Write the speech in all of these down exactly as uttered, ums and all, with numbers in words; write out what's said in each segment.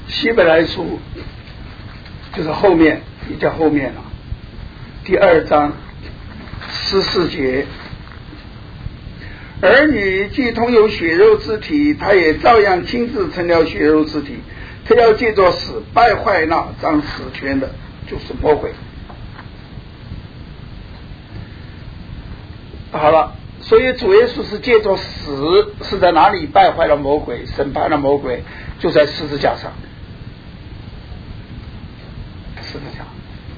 希伯来书就是后面比较后面了，第二章十四节，儿女既同有血肉之体，他也照样亲自成了血肉之体，他要借着死败坏那掌死权的，就是魔鬼。好了，所以主耶稣是借着死，是在哪里败坏了魔鬼，审判了魔鬼，就在十字架上。十字架。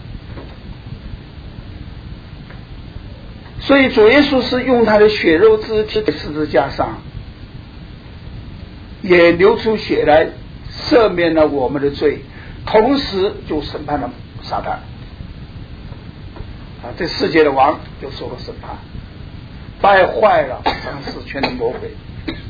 所以主耶稣是用他的血肉之体在十字架上，也流出血来赦免了我们的罪，同时就审判了撒旦啊，这世界的王就受了审判，败坏了掌死权的魔鬼。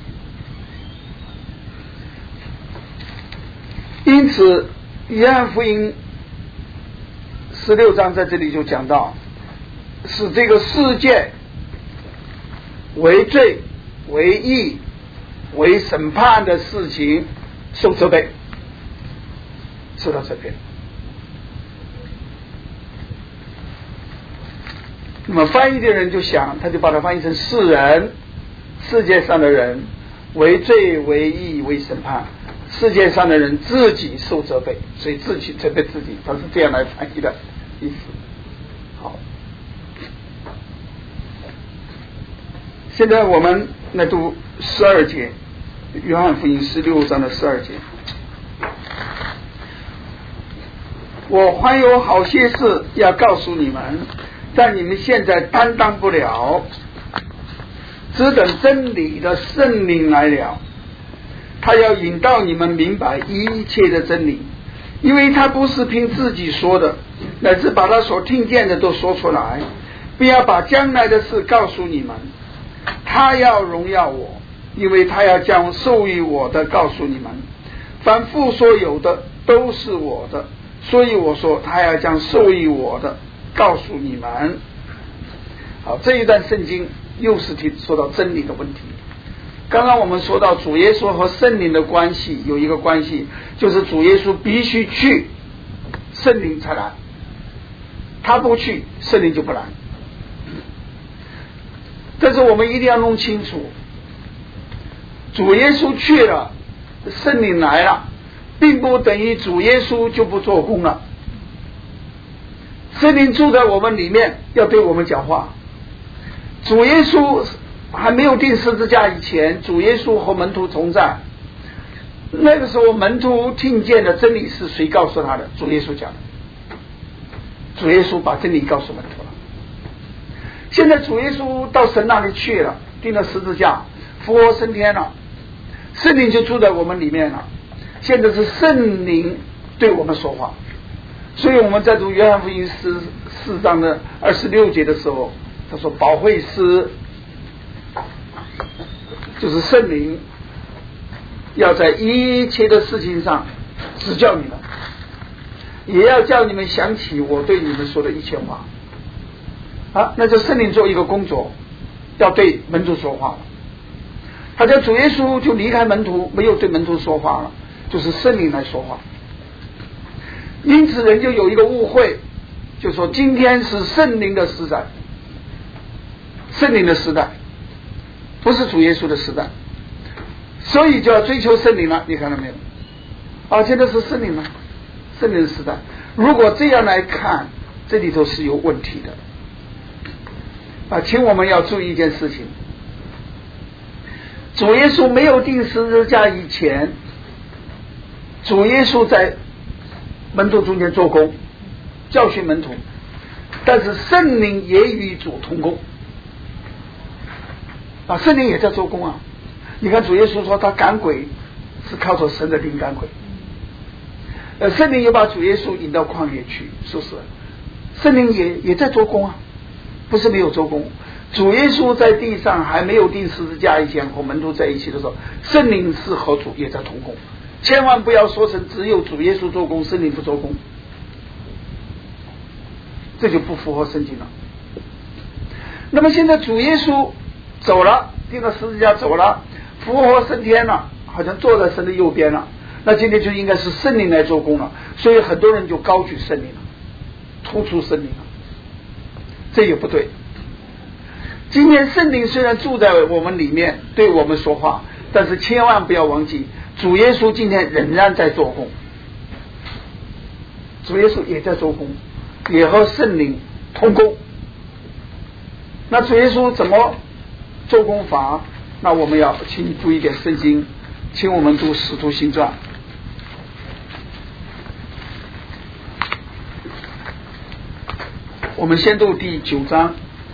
因此约翰福音十六章在这里就讲到，使这个世界为罪为义为审判的事情受责备，受到责备。那么翻译的人就想，他就把它翻译成世人，世界上的人为罪为义为审判，世界上的人自己受责备，所以自己责备自己，他是这样来翻译的意思。好，现在我们来读十二节，约翰福音十六章的十二节。我还有好些事要告诉你们，但你们现在担当不了，只等真理的圣灵来了，他要引导你们明白一切的真理，因为他不是凭自己说的，乃是把他所听见的都说出来，并要把将来的事告诉你们。他要荣耀我，因为他要将授予我的告诉你们。凡父所有的都是我的，所以我说他要将授予我的告诉你们。好，这一段圣经又是提说到真理的问题。刚刚我们说到主耶稣和圣灵的关系，有一个关系就是主耶稣必须去，圣灵才来，他不去，圣灵就不来。但是我们一定要弄清楚，主耶稣去了，圣灵来了，并不等于主耶稣就不做工了。圣灵住在我们里面，要对我们讲话。主耶稣还没有钉十字架以前，主耶稣和门徒同在，那个时候门徒听见的真理是谁告诉他的？主耶稣讲的，主耶稣把真理告诉门徒了。现在主耶稣到神那里去了，钉了十字架，复活升天了，圣灵就住在我们里面了。现在是圣灵对我们说话，所以我们在读约翰福音十四章的二十六节的时候，他说保惠师就是圣灵，要在一切的事情上指教你们，也要叫你们想起我对你们说的一切话。啊，那就圣灵做一个工作，要对门徒说话了。他叫主耶稣就离开门徒，没有对门徒说话了，就是圣灵来说话。因此人就有一个误会，就说今天是圣灵的时代，圣灵的时代不是主耶稣的时代，所以就要追求圣灵了。你看到没有？啊，现在是圣灵了，圣灵的时代。如果这样来看，这里头是有问题的啊，请我们要注意一件事情，主耶稣没有钉十字架以前，主耶稣在门徒中间做工，教训门徒，但是圣灵也与主同工啊，圣灵也在做工啊。你看主耶稣说他赶鬼是靠着神的灵赶鬼，呃，圣灵也把主耶稣引到旷野去，是不是？圣灵也也在做工啊，不是没有做工。主耶稣在地上还没有钉十字架以前，和门徒在一起的时候，圣灵是和主也在同工。千万不要说成只有主耶稣做工，圣灵不做工，这就不符合圣经了。那么现在主耶稣走了，钉了十字架走了，复活升天了，好像坐在神的右边了。 那今天就应该是圣灵来做工了，所以很多人就高举圣灵了，突出圣灵了，这也不对。今天圣灵虽然住在我们里面对我们说话，但是千万不要忘记主耶稣今天仍然在做工，主耶稣也在做工，也和圣灵同工。那主耶稣怎么做工法？那我们要请读一点圣经，请我们读使徒行传。我们先读第九章。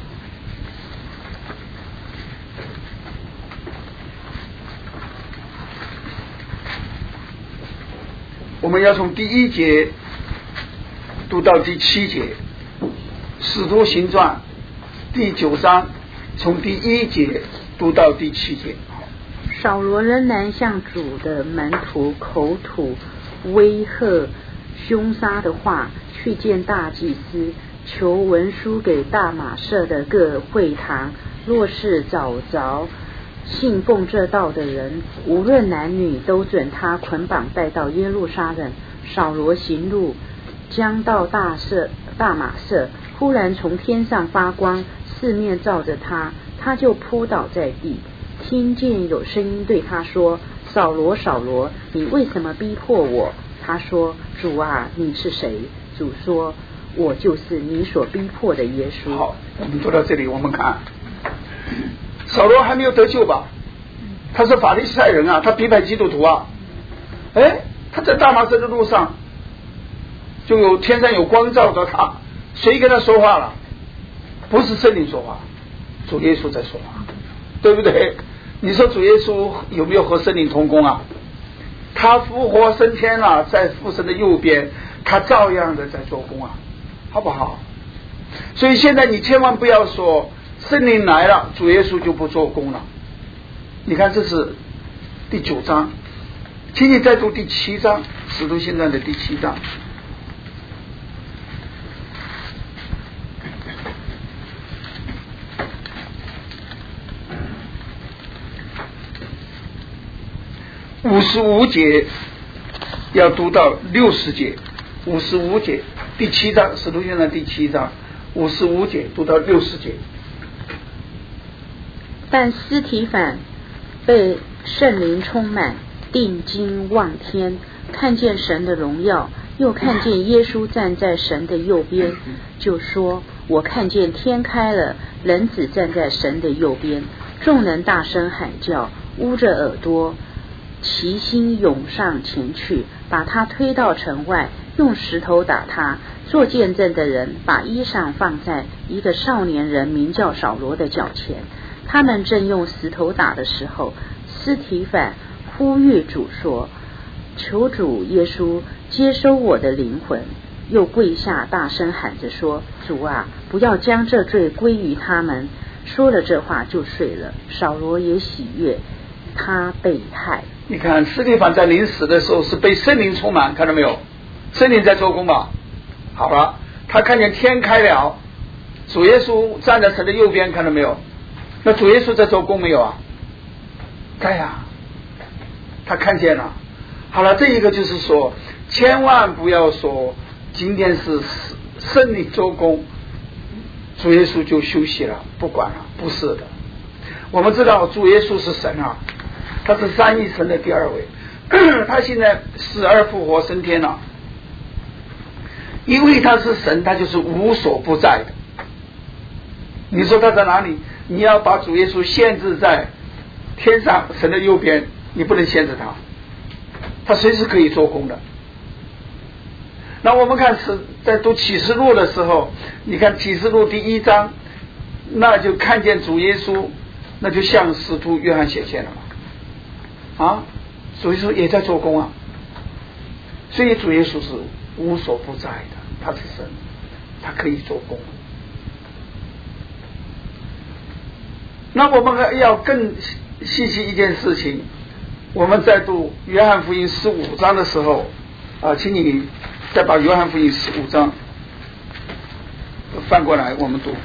我们要从第一节读到第七节，使徒行传第九章从第一节读到第七节。 扫罗仍然向主的门徒口吐威吓凶杀的话，去见大祭司，求文书给大马色的各会堂，若是找着信奉这道的人，无论男女，都准他捆绑带到耶路撒冷。扫罗行路，将到大色大马色，忽然从天上发光，四面照着他，他就扑倒在地，听见有声音对他说：扫罗，扫罗，你为什么逼迫我？他说：主啊，你是谁？主说：我就是你所逼迫的耶稣。 好，我们读到这里，我们看扫罗还没有得救吧？他是法利赛人啊，他逼迫基督徒啊。哎，他在大马色的路上，就有天上有光照着他，谁跟他说话了？不是圣灵说话，主耶稣在说话，对不对？你说主耶稣有没有和圣灵同工啊？他复活升天了，在父神的右边，他照样的在做工啊，好不好？所以现在你千万不要说圣灵来了，主耶稣就不做工了。你看这是第九章，请你再读第七章，使徒行传的第七章。五十五节要读到六十节，五十五节第七章，使徒行传第七章五十五节读到六十节。 但司提反被圣灵充满，定睛望天，看见神的荣耀，又看见耶稣站在神的右边，就说：我看见天开了，人子站在神的右边。众人大声喊叫，捂着耳朵，齐心涌上前去，把他推到城外，用石头打他。做见证的人把衣裳放在一个少年人名叫扫罗的脚前。他们正用石头打的时候，司提反呼吁主说：求主耶稣接收我的灵魂。又跪下大声喊着说：主啊，不要将这罪归于他们。说了这话就睡了。扫罗也喜悦他被害。 你看司提反在临死的时候是被圣灵充满，看到没有？圣灵在做工吧。好了，他看见天开了，主耶稣站在神的右边，看到没有？那主耶稣在做工没有啊？在呀、啊，他看见了。好了，这一个就是说，千万不要说今天是圣灵做工，主耶稣就休息了，不管了，不是的。我们知道主耶稣是神啊，他是三一神的第二位，他现在死而复活升天了。因为他是神，他就是无所不在的。你说他在哪里？你要把主耶稣限制在天上神的右边，你不能限制他，他随时可以做工的。那我们看是在读启示录的时候，你看启示录第一章，那就看见主耶稣，那就向使徒约翰显现了嘛。啊，主耶稣也在做工啊，所以主耶稣是无所不在的，他是神，他可以做工。那我们要更细细一件事情，我们在读约翰福音十五章的时候啊，请你再把约翰福音十五章翻过来，我们读。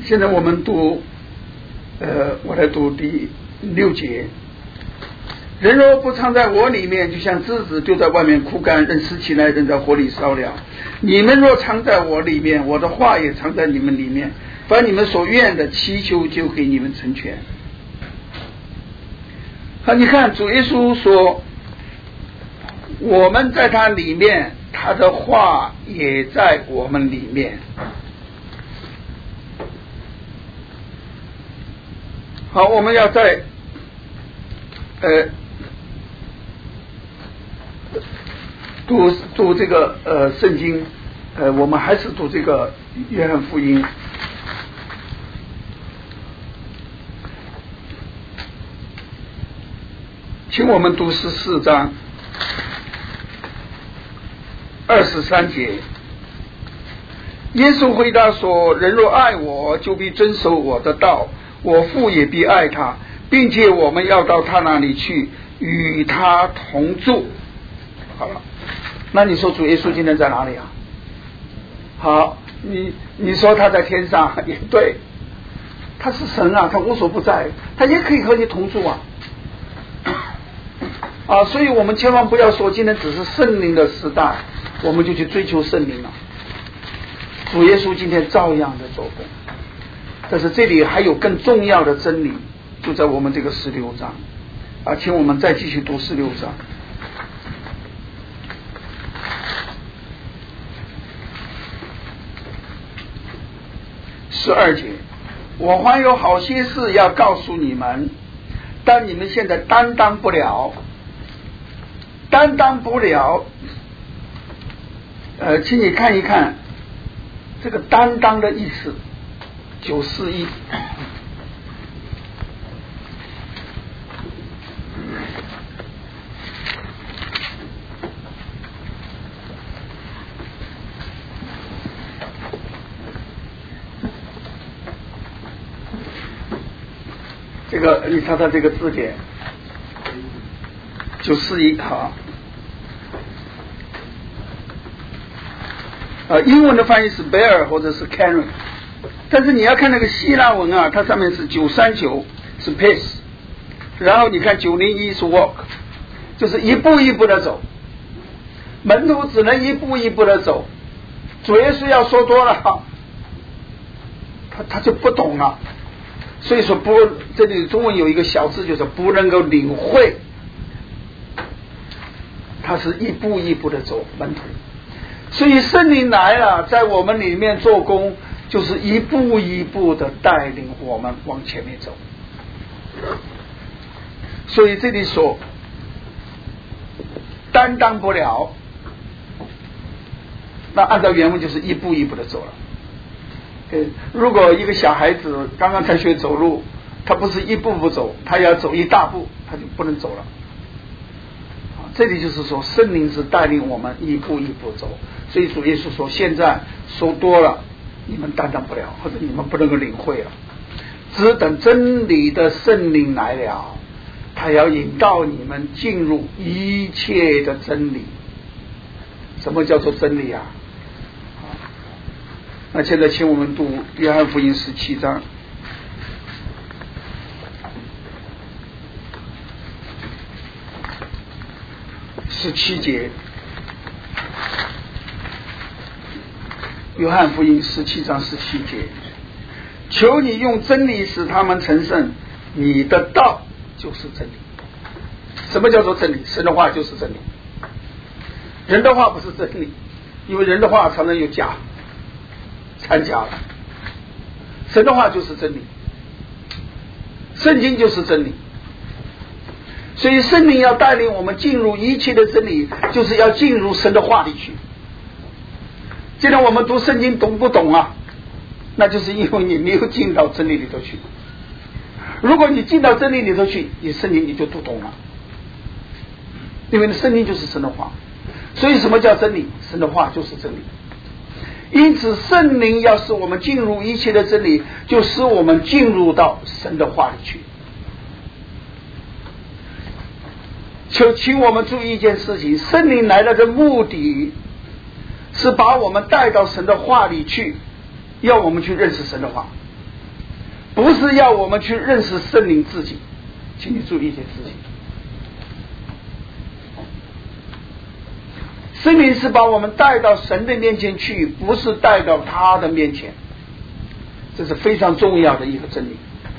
现在我们读，呃，我来读第六节。人若不藏在我里面，就像枝子丢在外面枯干，扔拾起来扔在火里烧了。你们若藏在我里面，我的话也藏在你们里面，把你们所愿的祈求就给你们成全。好，你看主耶稣说，我们在他里面，他的话也在我们里面。好，我们要在呃读读这个呃圣经，呃，我们还是读这个约翰福音。请我们读十四章二十三节。耶稣回答说：人若爱我，就必遵守我的道，我父也必爱他，并且我们要到他那里去，与他同住。好了，那你说主耶稣今天在哪里啊？好，你你说他在天上也对，他是神啊，他无所不在，他也可以和你同住啊。啊，所以我们千万不要说今天只是圣灵的时代，我们就去追求圣灵了。主耶稣今天照样的做工，但是这里还有更重要的真理，就在我们这个十六章啊，请我们再继续读十六章。十二节，我还有好些事要告诉你们，但你们现在担当不了。担当不了，呃，请你看一看这个担当的意思。九四一，这个你查查这个字典，九四一好。呃，英文的翻译是 bear 或者是 carry， 但是你要看那个希腊文啊，它上面是九三九是 pace， 然后你看九零一是 walk， 就是一步一步的走。门徒只能一步一步的走，主耶稣要说多了，他他就不懂了。所以说不，这里中文有一个小字，就是不能够领会，他是一步一步的走门徒。所以圣灵来了，在我们里面做工，就是一步一步的带领我们往前面走。所以这里说担当不了，那按照原文就是一步一步的走了。如果一个小孩子刚刚才学走路，他不是一步步走，他要走一大步，他就不能走了。这里就是说圣灵是带领我们一步一步走，所以主耶稣说现在说多了你们担当不了，或者你们不能够领会了，只等真理的圣灵来了，他要引导你们进入一切的真理。什么叫做真理啊？那现在请我们读约翰福音十七章十七节。约翰福音十七章十七节，求你用真理使他们成圣，你的道就是真理。什么叫做真理？神的话就是真理，人的话不是真理，因为人的话常常有假掺假了。神的话就是真理，圣经就是真理。所以圣灵要带领我们进入一切的真理，就是要进入神的话里去。既然我们读圣经懂不懂啊？那就是因为你没有进到真理里头去。如果你进到真理里头去，你圣经你就读懂了，因为圣经就是神的话。所以什么叫真理？神的话就是真理。因此圣灵要使我们进入一切的真理，就使我们进入到神的话里去。就请我们注意一件事情，圣灵来了的目的是把我们带到神的话里去，要我们去认识神的话。 不是要我们去认识圣灵自己，请你注意一件事情。圣灵是把我们带到神的面前去，不是带到他的面前，这是非常重要的一个真理。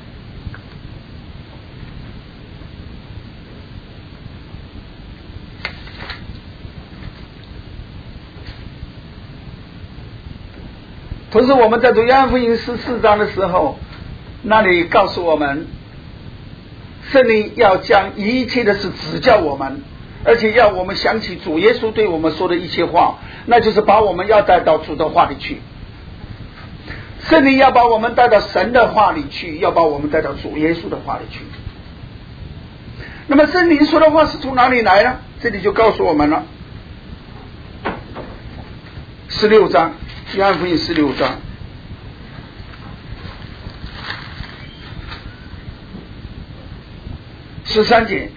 同时我们在读约翰福音十四章的时候，那里告诉我们，圣灵要将一切的事指教我们，而且要我们想起主耶稣对我们说的一切话，那就是把我们要带到主的话里去。圣灵要把我们带到神的话里去，要把我们带到主耶稣的话里去。那么圣灵说的话是从哪里来呢？这里就告诉我们了，十六章，约翰福音十六章十三节，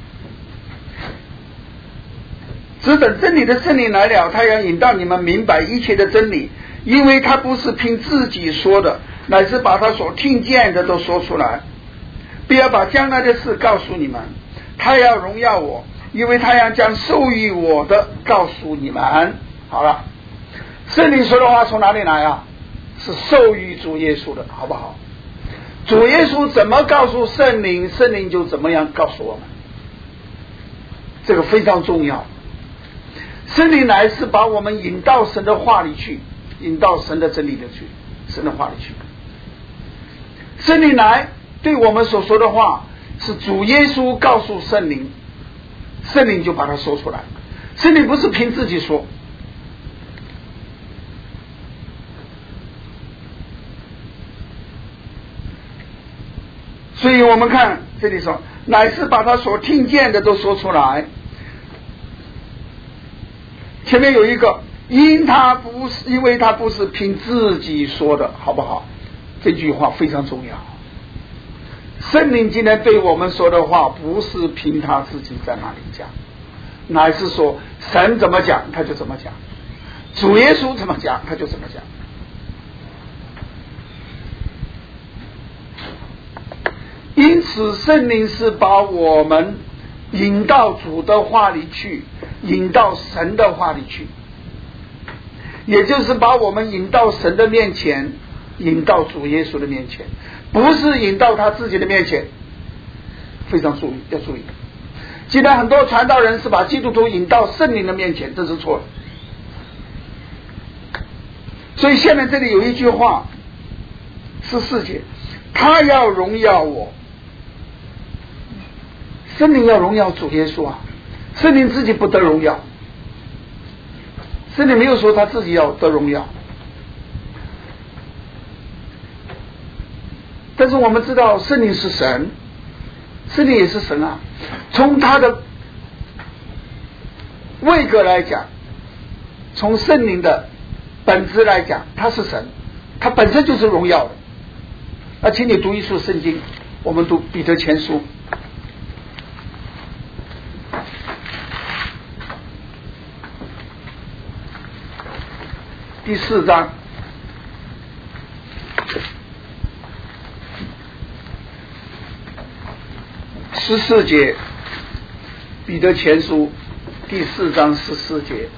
只等真理的圣灵来了，他要引导你们明白一切的真理，因为他不是凭自己说的，乃是把他所听见的都说出来。不要把将来的事告诉你们，他要荣耀我，因为他要将授予我的告诉你们。好了，圣灵说的话从哪里来啊？是授予主耶稣的，好不好？主耶稣怎么告诉圣灵，圣灵就怎么样告诉我们，这个非常重要。圣灵来是把我们引到神的话里去，引到神的真理里去，神的话里去。圣灵来对我们所说的话是主耶稣告诉圣灵，圣灵就把它说出来。圣灵不是凭自己说，所以我们看这里说，乃是把他所听见的都说出来。前面有一个，因他不是，因为他不是凭自己说的，好不好？这句话非常重要。圣灵今天对我们说的话，不是凭他自己在那里讲，乃是说神怎么讲他就怎么讲，主耶稣怎么讲他就怎么讲。因此圣灵是把我们引到主的话里去，引到神的话里去，也就是把我们引到神的面前，引到主耶稣的面前，不是引到他自己的面前。非常注意，要注意。既然很多传道人是把基督徒引到圣灵的面前，这是错的。所以下面这里有一句话，十四节，他要荣耀我。圣灵要荣耀主耶稣啊，圣灵自己不得荣耀，圣灵没有说他自己要得荣耀。但是我们知道圣灵是神，圣灵也是神啊，从他的位格来讲，从圣灵的本质来讲，他是神，他本身就是荣耀的。那请你读一处圣经，我们读彼得前书第四章十四节，彼得前书第四章十四节，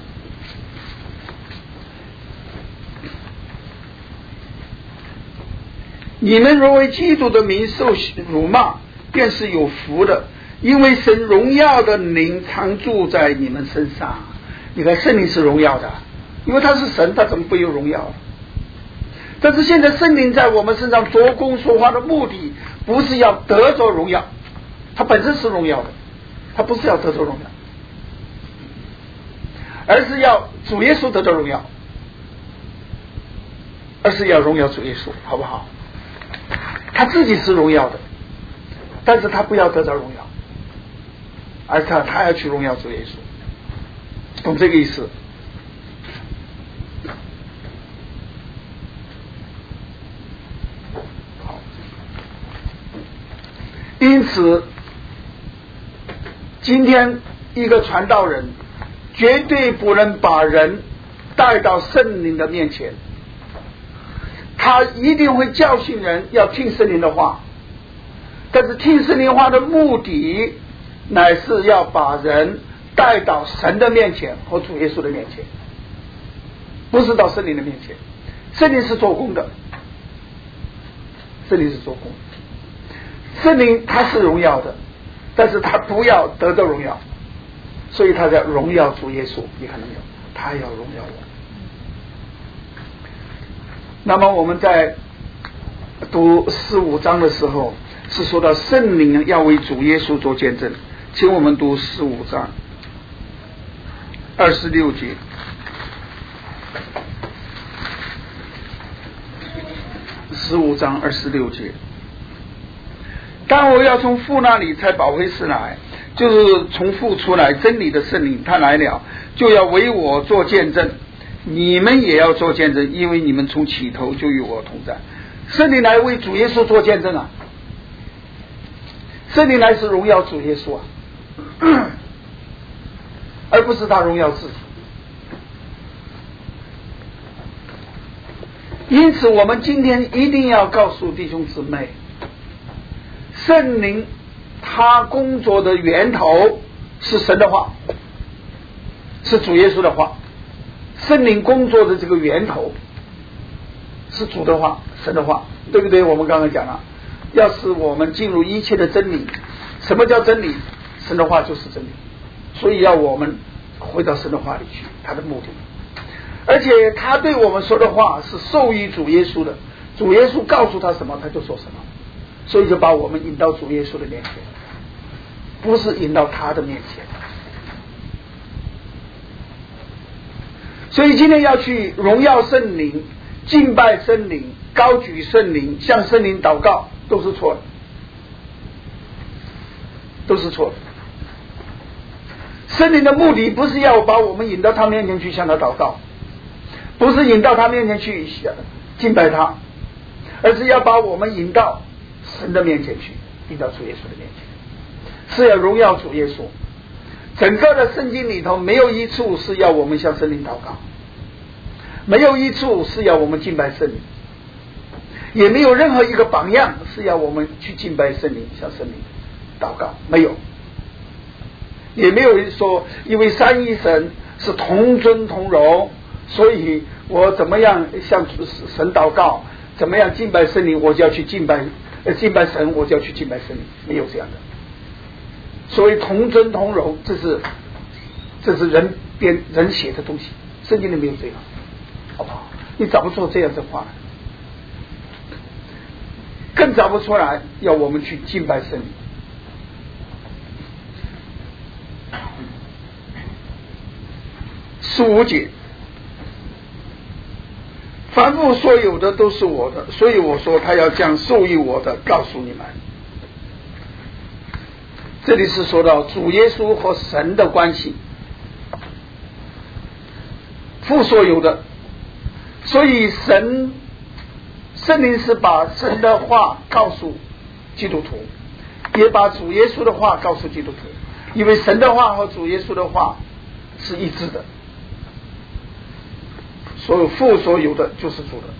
你们若为基督的名受辱骂，便是有福的，因为神荣耀的灵常住在你们身上。你看圣灵是荣耀的，因为他是神，他怎么会有荣耀？但是现在圣灵在我们身上做工说话的目的，不是要得着荣耀，他本身是荣耀的，他不是要得着荣耀，而是要主耶稣得着荣耀，而是要荣耀主耶稣，好不好？他自己是荣耀的，但是他不要得着荣耀，而他他要去荣耀主耶稣，懂这个意思？好，因此今天一个传道人绝对不能把人带到圣灵的面前， 他一定会教训人要听圣灵的话，但是听圣灵话的目的乃是要把人带到神的面前和主耶稣的面前，不是到圣灵的面前。圣灵是做工的，圣灵是做工，圣灵他是荣耀的，但是他不要得到荣耀，所以他在荣耀主耶稣。你看到没有？他要荣耀我。那么我们在读十五章的时候是说到圣灵要为主耶稣做见证，请我们读十五章二十六节。十五章二十六节，但我要从父那里才保惠师来，就是从父出来真理的圣灵，他来了就要为我做见证，你们也要做见证，因为你们从起头就与我同在。圣灵来为主耶稣做见证啊，圣灵来是荣耀主耶稣啊，而不是他荣耀自己。因此我们今天一定要告诉弟兄姊妹，圣灵他工作的源头是神的话，是主耶稣的话。圣灵工作的这个源头是主的话，神的话，对不对？我们刚刚讲了，要使我们进入一切的真理。什么叫真理？神的话就是真理，所以要我们回到神的话里去，他的目的。而且他对我们说的话是受于主耶稣的，主耶稣告诉他什么他就说什么，所以就把我们引到主耶稣的面前，不是引到他的面前。所以今天要去荣耀圣灵，敬拜圣灵，高举圣灵，向圣灵祷告，都是错的，都是错的。圣灵的目的不是要把我们引到他面前去向他祷告，不是引到他面前去敬拜他，而是要把我们引到神的面前去，引到主耶稣的面前，是要荣耀主耶稣。整个的圣经里头没有一处是要我们向圣灵祷告，没有一处是要我们敬拜圣灵，也没有任何一个榜样是要我们去敬拜圣灵向圣灵祷告，没有。也没有说因为三一神是同尊同荣，所以我怎么样向神祷告，怎么样敬拜圣灵，我就要去敬拜呃敬拜神，我就要去敬拜圣灵，没有这样的。所谓同尊同荣，这是这是人编人写的东西，圣经里没有这样，好不好？你找不出这样的话，更找不出来要我们去敬拜圣灵。十五节，凡父所有的都是我的，所以我说他要将授予我的告诉你们。这里是说到主耶稣和神的关系，父所有的，所以神圣灵是把神的话告诉基督徒，也把主耶稣的话告诉基督徒，因为神的话和主耶稣的话是一致的，所有父所有的就是主的。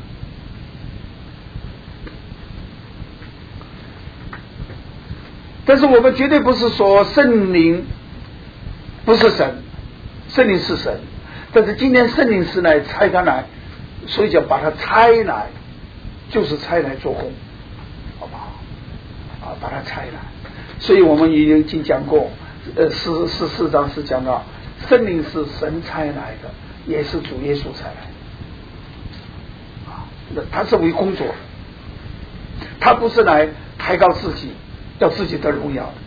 但是我们绝对不是说圣灵不是神，圣灵是神，但是今天圣灵是来差他来，所以就把他差来，就是差来做工，好不好？啊，把他差来。所以我们已经讲过，呃，十十四章是讲到圣灵是神差来的，也是主耶稣差来的，啊，他是为工作，他不是来抬高自己，要自己的荣耀的。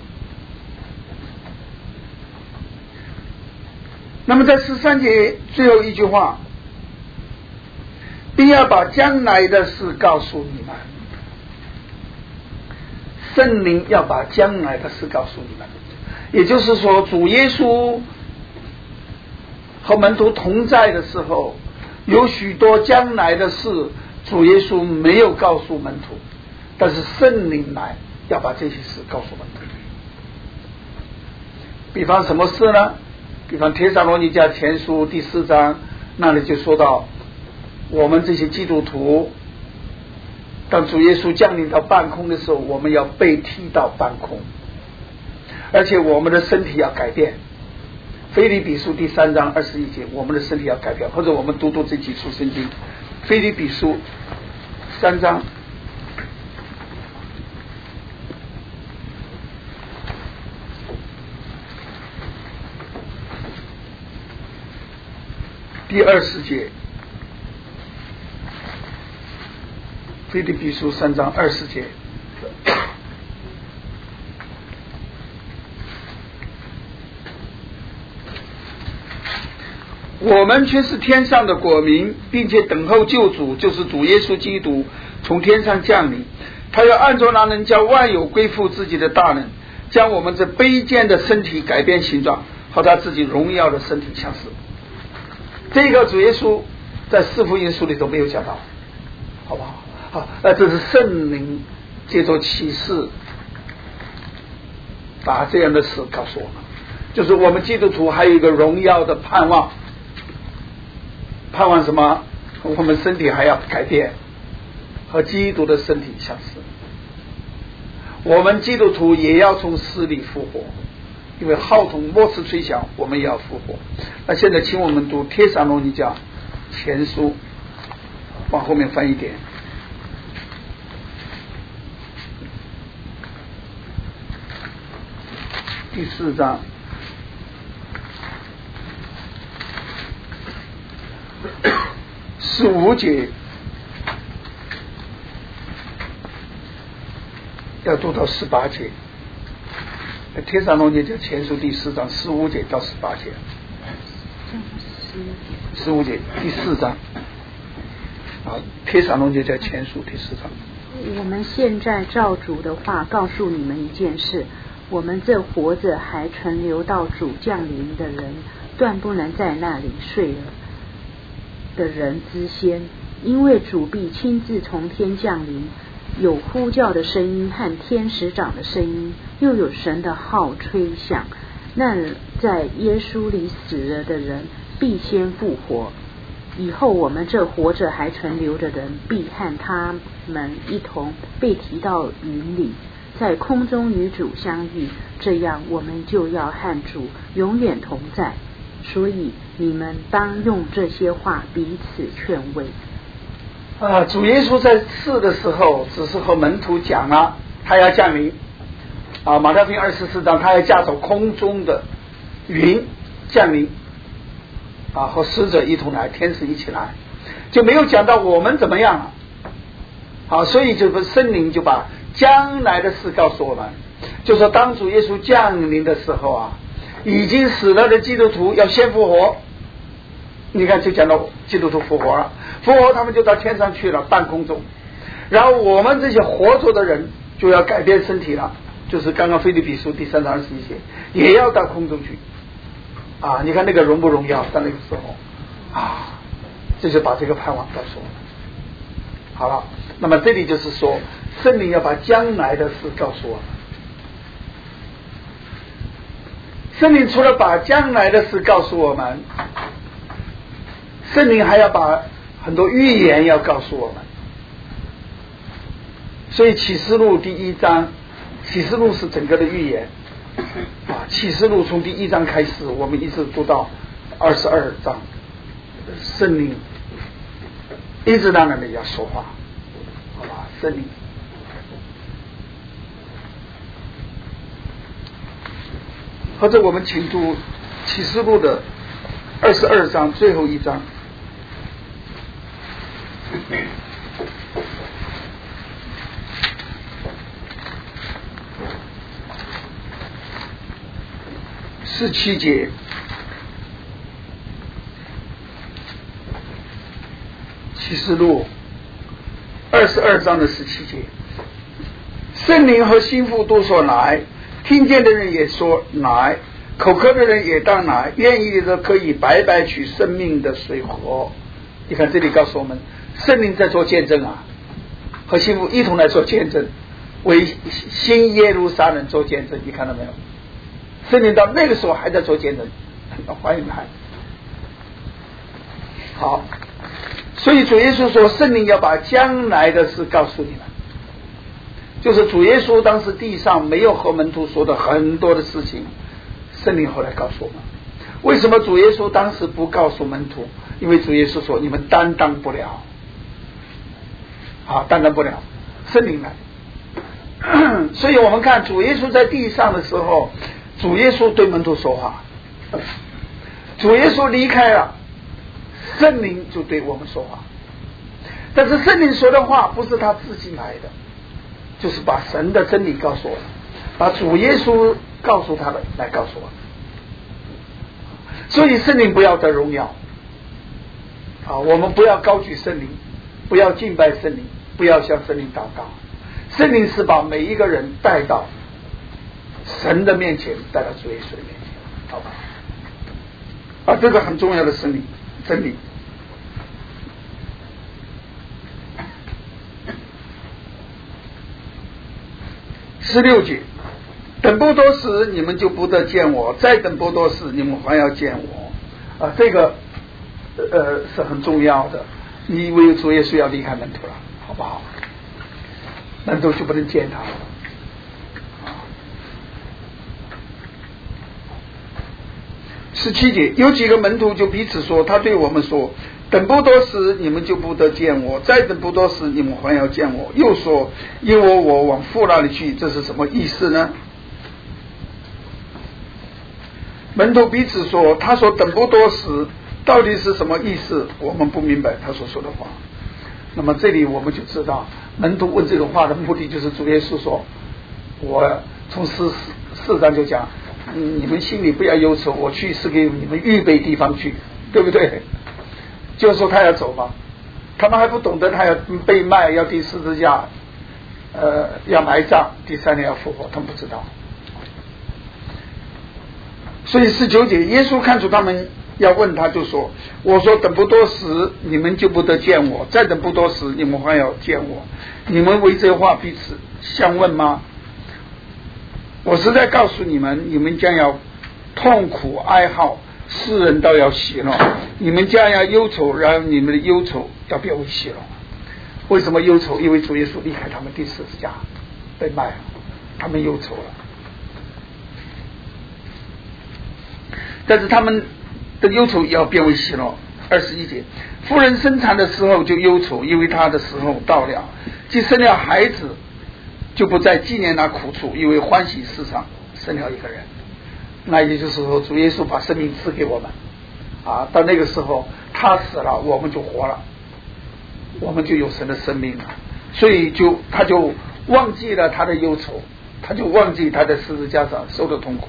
那么在十三节最后一句话，并要把将来的事告诉你们，圣灵要把将来的事告诉你们，也就是说主耶稣和门徒同在的时候，有许多将来的事主耶稣没有告诉门徒，但是圣灵来要把这些事告诉门徒。比方什么事呢？比方帖撒罗尼迦前书第四章那里就说到，我们这些基督徒当主耶稣降临到半空的时候，我们要被提到半空，而且我们的身体要改变。腓立比书第三章二十一节，我们的身体要改变，或者我们读读这几处圣经。腓立比书三章第二十节，腓立比书三章二十节。我们却是天上的国民，并且等候救主，就是主耶稣基督从天上降临。他要按着那能叫万有归附自己的大能，将我们这卑贱的身体改变形状，和他自己荣耀的身体相似。这个主耶稣在四福音书里都没有讲到，好不好？好，那这是圣灵借着启示把这样的事告诉我们，就是我们基督徒还有一个荣耀的盼望。盼望什么？我们身体还要改变，和基督的身体相似。我们基督徒也要从死里复活，因为号筒末次吹响，我们也要复活。那现在请我们读帖撒罗尼迦前书，往后面翻一点。第四章十五节要读到十八节，帖撒罗尼迦前书第四章十五节到十八节，十五节第四章啊，帖撒罗尼迦前书第四章。 我们现在照主的话告诉你们一件事，我们这活着还存留到主降临的人，断不能在那里睡了的人之先，因为主必亲自从天降临，有呼叫的声音和天使长的声音，又有神的号吹响。那在耶稣里死了的人必先复活，以后我们这活着还存留的人必和他们一同被提到云里，在空中与主相遇，这样我们就要和主永远同在。所以你们当用这些话彼此劝慰。 啊，主耶稣在世的时候只是和门徒讲了他要降临啊，马太福音二十四章他要驾走空中的云降临啊，和使者一同来，天使一起来，就没有讲到我们怎么样了。好，所以这个圣灵就把将来的事告诉我们，就说当主耶稣降临的时候啊，已经死了的基督徒要先复活。你看就讲到基督徒复活了，复活他们就到天上去了，半空中，然后我们这些活着的人就要改变身体了，就是刚刚腓立比书第三章二十一节，也要到空中去啊！你看那个荣不荣耀，在那个时候啊，这就把这个盼望告诉我们。好了，那么这里就是说圣灵要把将来的事告诉我们。圣灵除了把将来的事告诉我们，圣灵还要把很多预言要告诉我们。所以启示录第一章，启示录是整个的预言啊，启示录从第一章开始，我们一直读到二十二章，圣灵一直让人们要说话，好吧？圣灵。或者我们请读启示录的二十二章最后一章。十七节，启示录二十二章的十七节，圣灵和心腹都说来，听见的人也说来，口渴的人也当来，愿意的可以白白取生命的水喝。你看这里告诉我们，圣灵在做见证啊，和心腹一同来做见证，为新耶路撒冷做见证。你看到没有？圣灵到那个时候还在做见证，欢迎来。好， 所以主耶稣说圣灵要把将来的事告诉你们，就是主耶稣当时地上没有和门徒说的很多的事情，圣灵后来告诉我们。为什么主耶稣当时不告诉门徒？因为主耶稣说你们担当不了，啊，担当不了，圣灵来。所以我们看主耶稣在地上的时候，主耶稣对门徒说话，主耶稣离开了，圣灵就对我们说话。但是圣灵说的话不是他自己来的，就是把神的真理告诉我们，把主耶稣告诉他的来告诉我们。所以圣灵不要得荣耀啊，我们不要高举圣灵，不要敬拜圣灵，不要向圣灵祷告。圣灵是把每一个人带到神的面前，带到主耶稣的面前，好吧？啊，这个很重要的真理，真理。十六节，等不多时，你们就不得见我；再等不多时，你们还要见我。啊，这个呃是很重要的。你以为主耶稣要离开门徒了，好不好？门徒就不能见他了。十七节，有几个门徒就彼此说，他对我们说，等不多时，你们就不得见我；再等不多时，你们还要见我。又说，因为我往父那里去，这是什么意思呢？门徒彼此说，他说等不多时到底是什么意思？我们不明白他所说的话。那么这里我们就知道，门徒问这种话的目的就是主耶稣说，我从四四章就讲，你们心里不要忧愁，我去是给你们预备地方去，对不对？就是说他要走嘛，他们还不懂得他要被卖，要钉十字架，呃，要埋葬，第三年要复活，他们不知道。所以十九节，耶稣看出他们要问他，就说，我说等不多时，你们就不得见我；再等不多时，你们还要见我。你们为这话彼此相问吗？我实在告诉你们，你们将要痛苦哀号，世人都要喜乐；你们将要忧愁，然而你们的忧愁要变为喜乐。为什么忧愁？因为主耶稣离开他们，第十字架被卖了，他们忧愁了。但是他们的忧愁也要变为喜乐。二十一节，妇人生产的时候就忧愁，因为她的时候到了；既生了孩子，就不再纪念那苦楚，因为欢喜世上生了一个人。那也就是说，主耶稣把生命赐给我们啊，到那个时候他死了，我们就活了，我们就有神的生命了。所以就他就忘记了他的忧愁，他就忘记他在十字架上受的痛苦。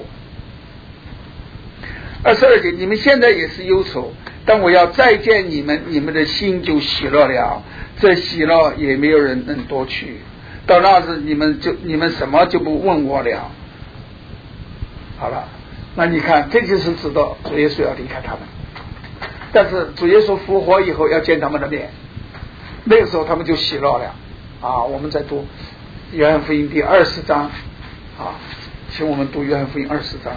二十二节，你们现在也是忧愁，但我要再见你们，你们的心就喜乐了，这喜乐也没有人能夺去。到那时你们就你们什么就不问我了。好了，那你看，这就是知道主耶稣要离开他们，但是主耶稣复活以后要见他们的面，那个时候他们就喜乐了啊。我们在读约翰福音第二十章啊，请我们读约翰福音二十章。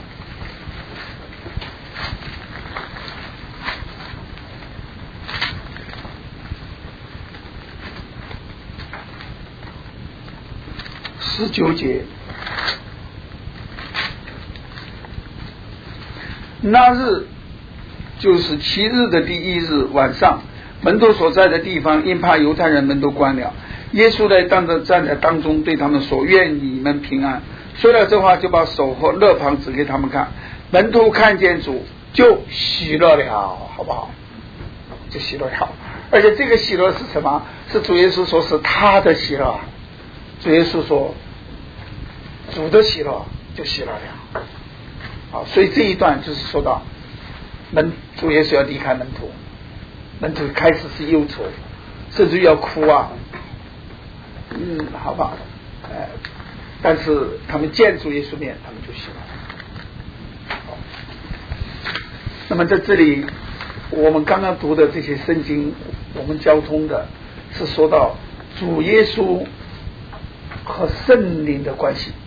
十九节，那日就是七日的第一日晚上，门徒所在的地方因怕犹太人门都关了，耶稣来当着站在当中，对他们说，愿你们平安。说了这话，就把手和肋旁指给他们看，门徒看见主就喜乐了，好不好？就喜乐了。而且这个喜乐是什么？是主耶稣说是他的喜乐。主耶稣说主的喜乐就喜乐了。好，所以这一段就是说到门主耶稣要离开门徒，门徒开始是忧愁，甚至要哭啊，嗯，好吧，呃，但是他们见主耶稣面，他们就喜乐。好，那么在这里我们刚刚读的这些圣经，我们交通的是说到主耶稣和圣灵的关系，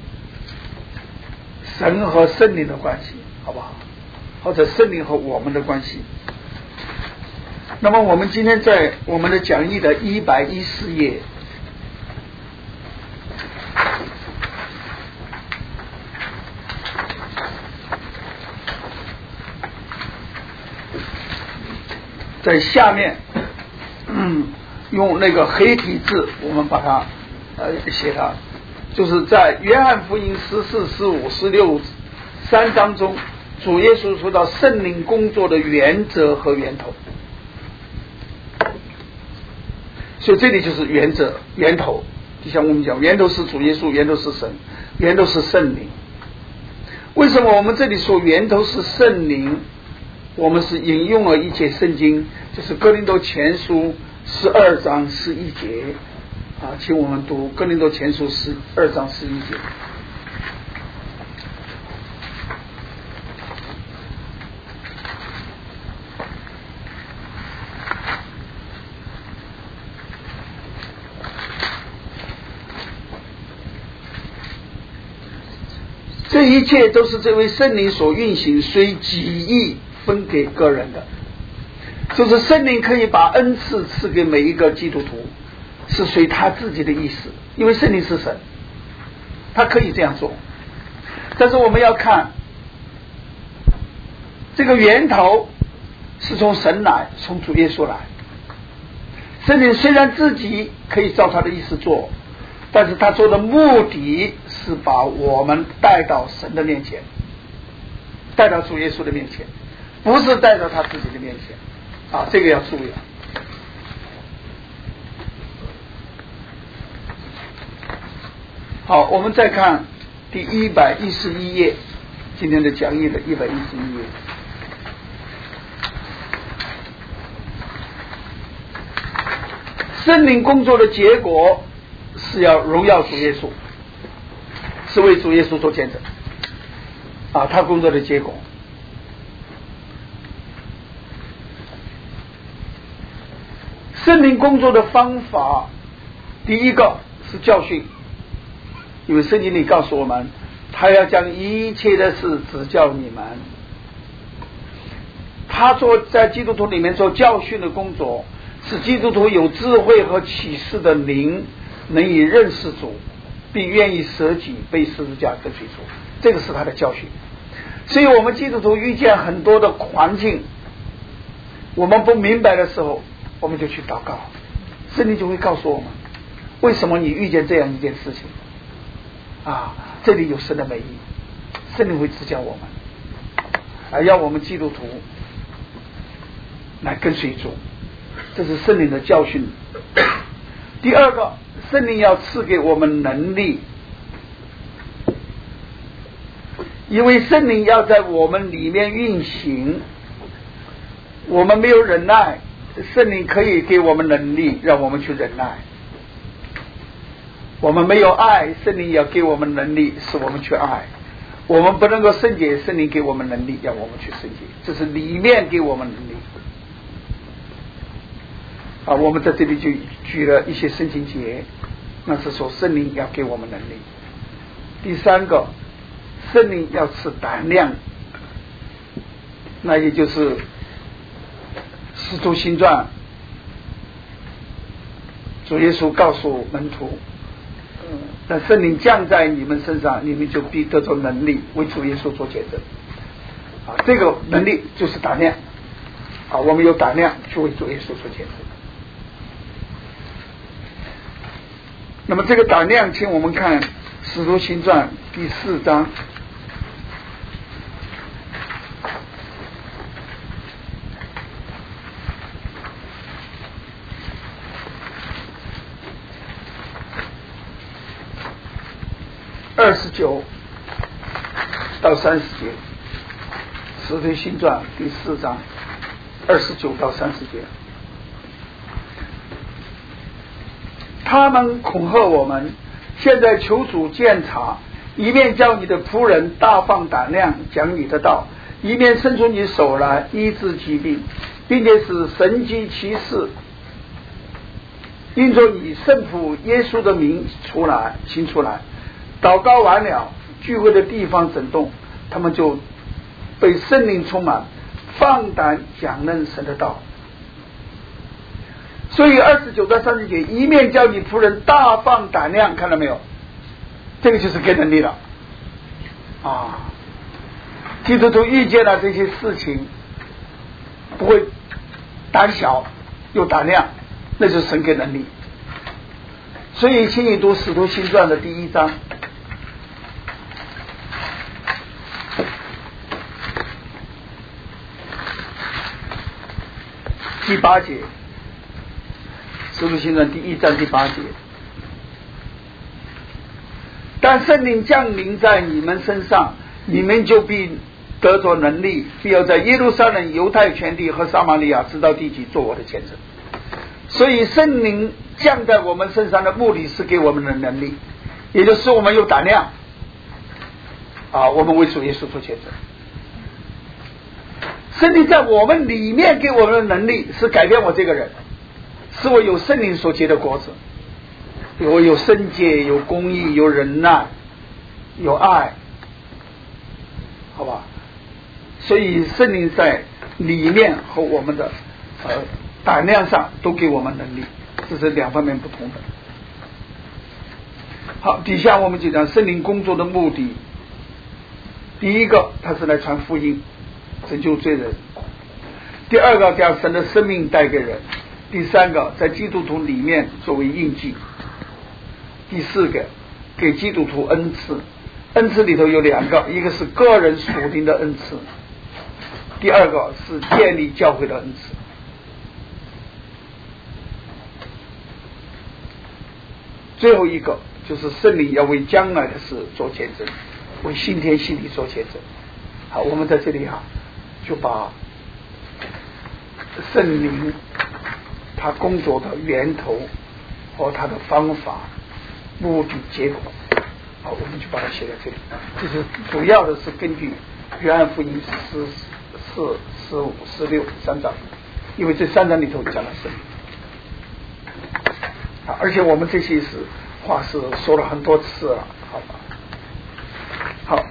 神和圣灵的关系，好不好？或者圣灵和我们的关系。 那么我们今天在我们的讲义的一百一十页，在下面，嗯，用那个黑体字，我们把它呃写它，就是在约翰福音十四、十五、十六三章中，主耶稣说到圣灵工作的原则和源头，所以这里就是原则、源头。就像我们讲，源头是主耶稣，源头是神，源头是圣灵。为什么我们这里说源头是圣灵？我们是引用了一节圣经，就是哥林多前书十二章十一节啊，请我们读哥林多前书十二章十一节。这一切都是这位圣灵所运行，随己意分给个人的，就是圣灵可以把恩赐赐给每一个基督徒，是随他自己的意思，因为圣灵是神，他可以这样做。但是我们要看这个源头是从神来，从主耶稣来。圣灵虽然自己可以照他的意思做，但是他做的目的是把我们带到神的面前，带到主耶稣的面前，不是带到他自己的面前啊，这个要注意。好，我们再看第一百一十一页，今天的讲义的一百一十一页。圣灵工作的结果是要荣耀主耶稣，是为主耶稣做见证啊，他工作的结果。圣灵工作的方法，第一个是教训，因为圣经里告诉我们，他要将一切的事指教你们。他做在基督徒里面做教训的工作，使基督徒有智慧和启示的灵，能以认识主，并愿意舍己被十字架跟随主，这个是他的教训。所以我们基督徒遇见很多的环境，我们不明白的时候，我们就去祷告，圣灵就会告诉我们，为什么你遇见这样一件事情啊？这里有神的美意，圣灵会指教我们，而要我们基督徒来跟随主，这是圣灵的教训。第二个，圣灵要赐给我们能力，因为圣灵要在我们里面运行，我们没有忍耐，圣灵可以给我们能力让我们去忍耐。我们没有爱，圣灵要给我们能力使我们去爱。我们不能够圣洁，圣灵给我们能力让我们去圣洁，这是里面给我们能力啊。我们在这里就举了一些圣经节，那是说圣灵要给我们能力。第三个，圣灵要赐胆量，那也就是使徒行传，主耶稣告诉门徒，那圣灵降在你们身上，你们就必得着能力为主耶稣做见证啊。这个能力就是胆量啊，我们有胆量去为主耶稣做见证。那么这个胆量，请我们看使徒行传第四章二十九到三十节，使徒行传第四章二十九到三十节。他们恐吓我们，现在求主鉴察，一面叫你的仆人大放胆量讲你的道，一面伸出你手来医治疾病，并且使神迹奇事因着你圣父耶稣的名出来行出来。祷告完了，聚会的地方震动，他们就被圣灵充满，放胆讲论神的道。 所以二十九到三十节，一面叫你仆人大放胆量，看到没有？这个就是给能力了啊！基督徒遇见了这些事情，不会胆小，有胆量，那就是神给能力。所以请你读《使徒行传》的第一章。第八节，使徒行传第一章第八节。但圣灵降临在你们身上，你们就必得着能力，必要在耶路撒冷、犹太全地和撒玛利亚直到地极做我的见证。所以圣灵降在我们身上的目的是给我们的能力，也就是我们有胆量啊，我们为主耶稣做见证。圣灵在我们里面给我们的能力是改变我这个人，使我有圣灵所结的果子，我有圣洁，有公义，有忍耐，有爱，好吧？所以圣灵在里面和我们的呃胆量上都给我们能力，这是两方面不同的。好，底下我们就讲圣灵工作的目的。第一个，他是来传福音，拯救罪人；第二个，将神的生命带给人；第三个，在基督徒里面作为印记；第四个，给基督徒恩赐。恩赐里头有两个，一个是个人属灵的恩赐，第二个是建立教会的恩赐。最后一个就是圣灵要为将来的事做见证，为新天新地做见证。好，我们在这里哈、啊，就把圣灵他工作的源头和他的方法、目的、结果，好，我们就把它写在这里。这是主要的是根据约翰福音十四、十五、十六三章，因为这三章里头讲了圣灵。而且我们这些是话是说了很多次了，好吧？好。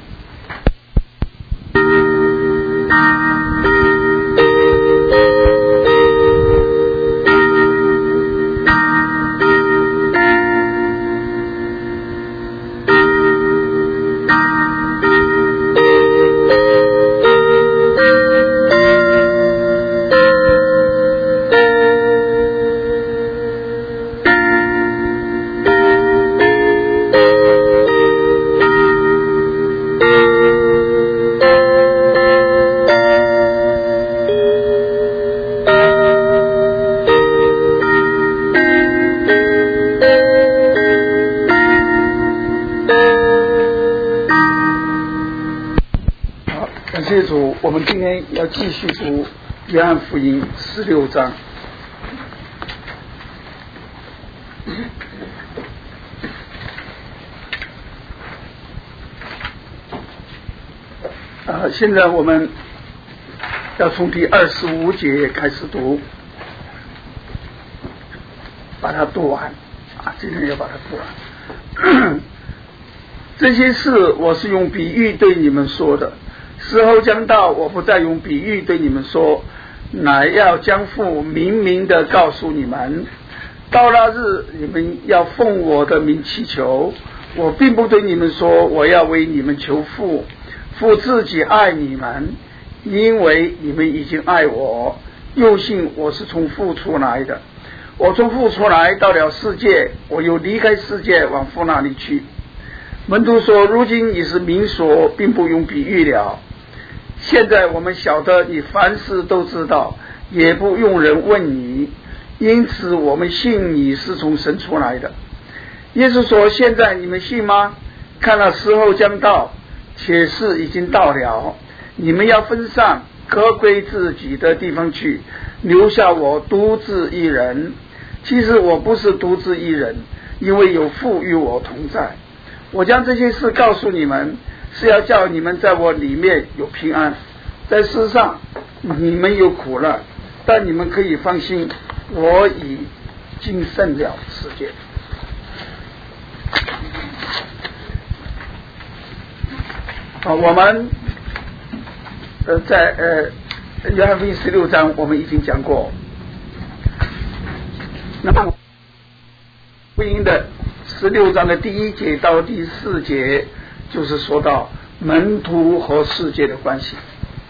我们今天要继续读约翰福音十六章。啊，现在我们要从第二十五节开始读，把它读完啊，今天要把它读完。这些事我是用比喻对你们说的，时候将到，我不再用比喻对你们说，乃要将父明明的告诉你们。到那日，你们要奉我的名祈求，我并不对你们说我要为你们求父，父自己爱你们，因为你们已经爱我，又信我是从父出来的。我从父出来，到了世界，我又离开世界，往父那里去。门徒说，如今你是明说，并不用比喻了。现在我们晓得你凡事都知道，也不用人问你，因此我们信你是从神出来的。耶稣说，现在你们信吗？看了时候将到，且是已经到了，你们要分散，各归自己的地方去，留下我独自一人。其实我不是独自一人，因为有父与我同在。我将这些事告诉你们，是要叫你们在我里面有平安。在世上你们有苦难，但你们可以放心，我已经胜了世界。好，我们呃在呃约翰福音十六章我们已经讲过， 那么福音的十六章的第一节到第四节，就是说到门徒和世界的关系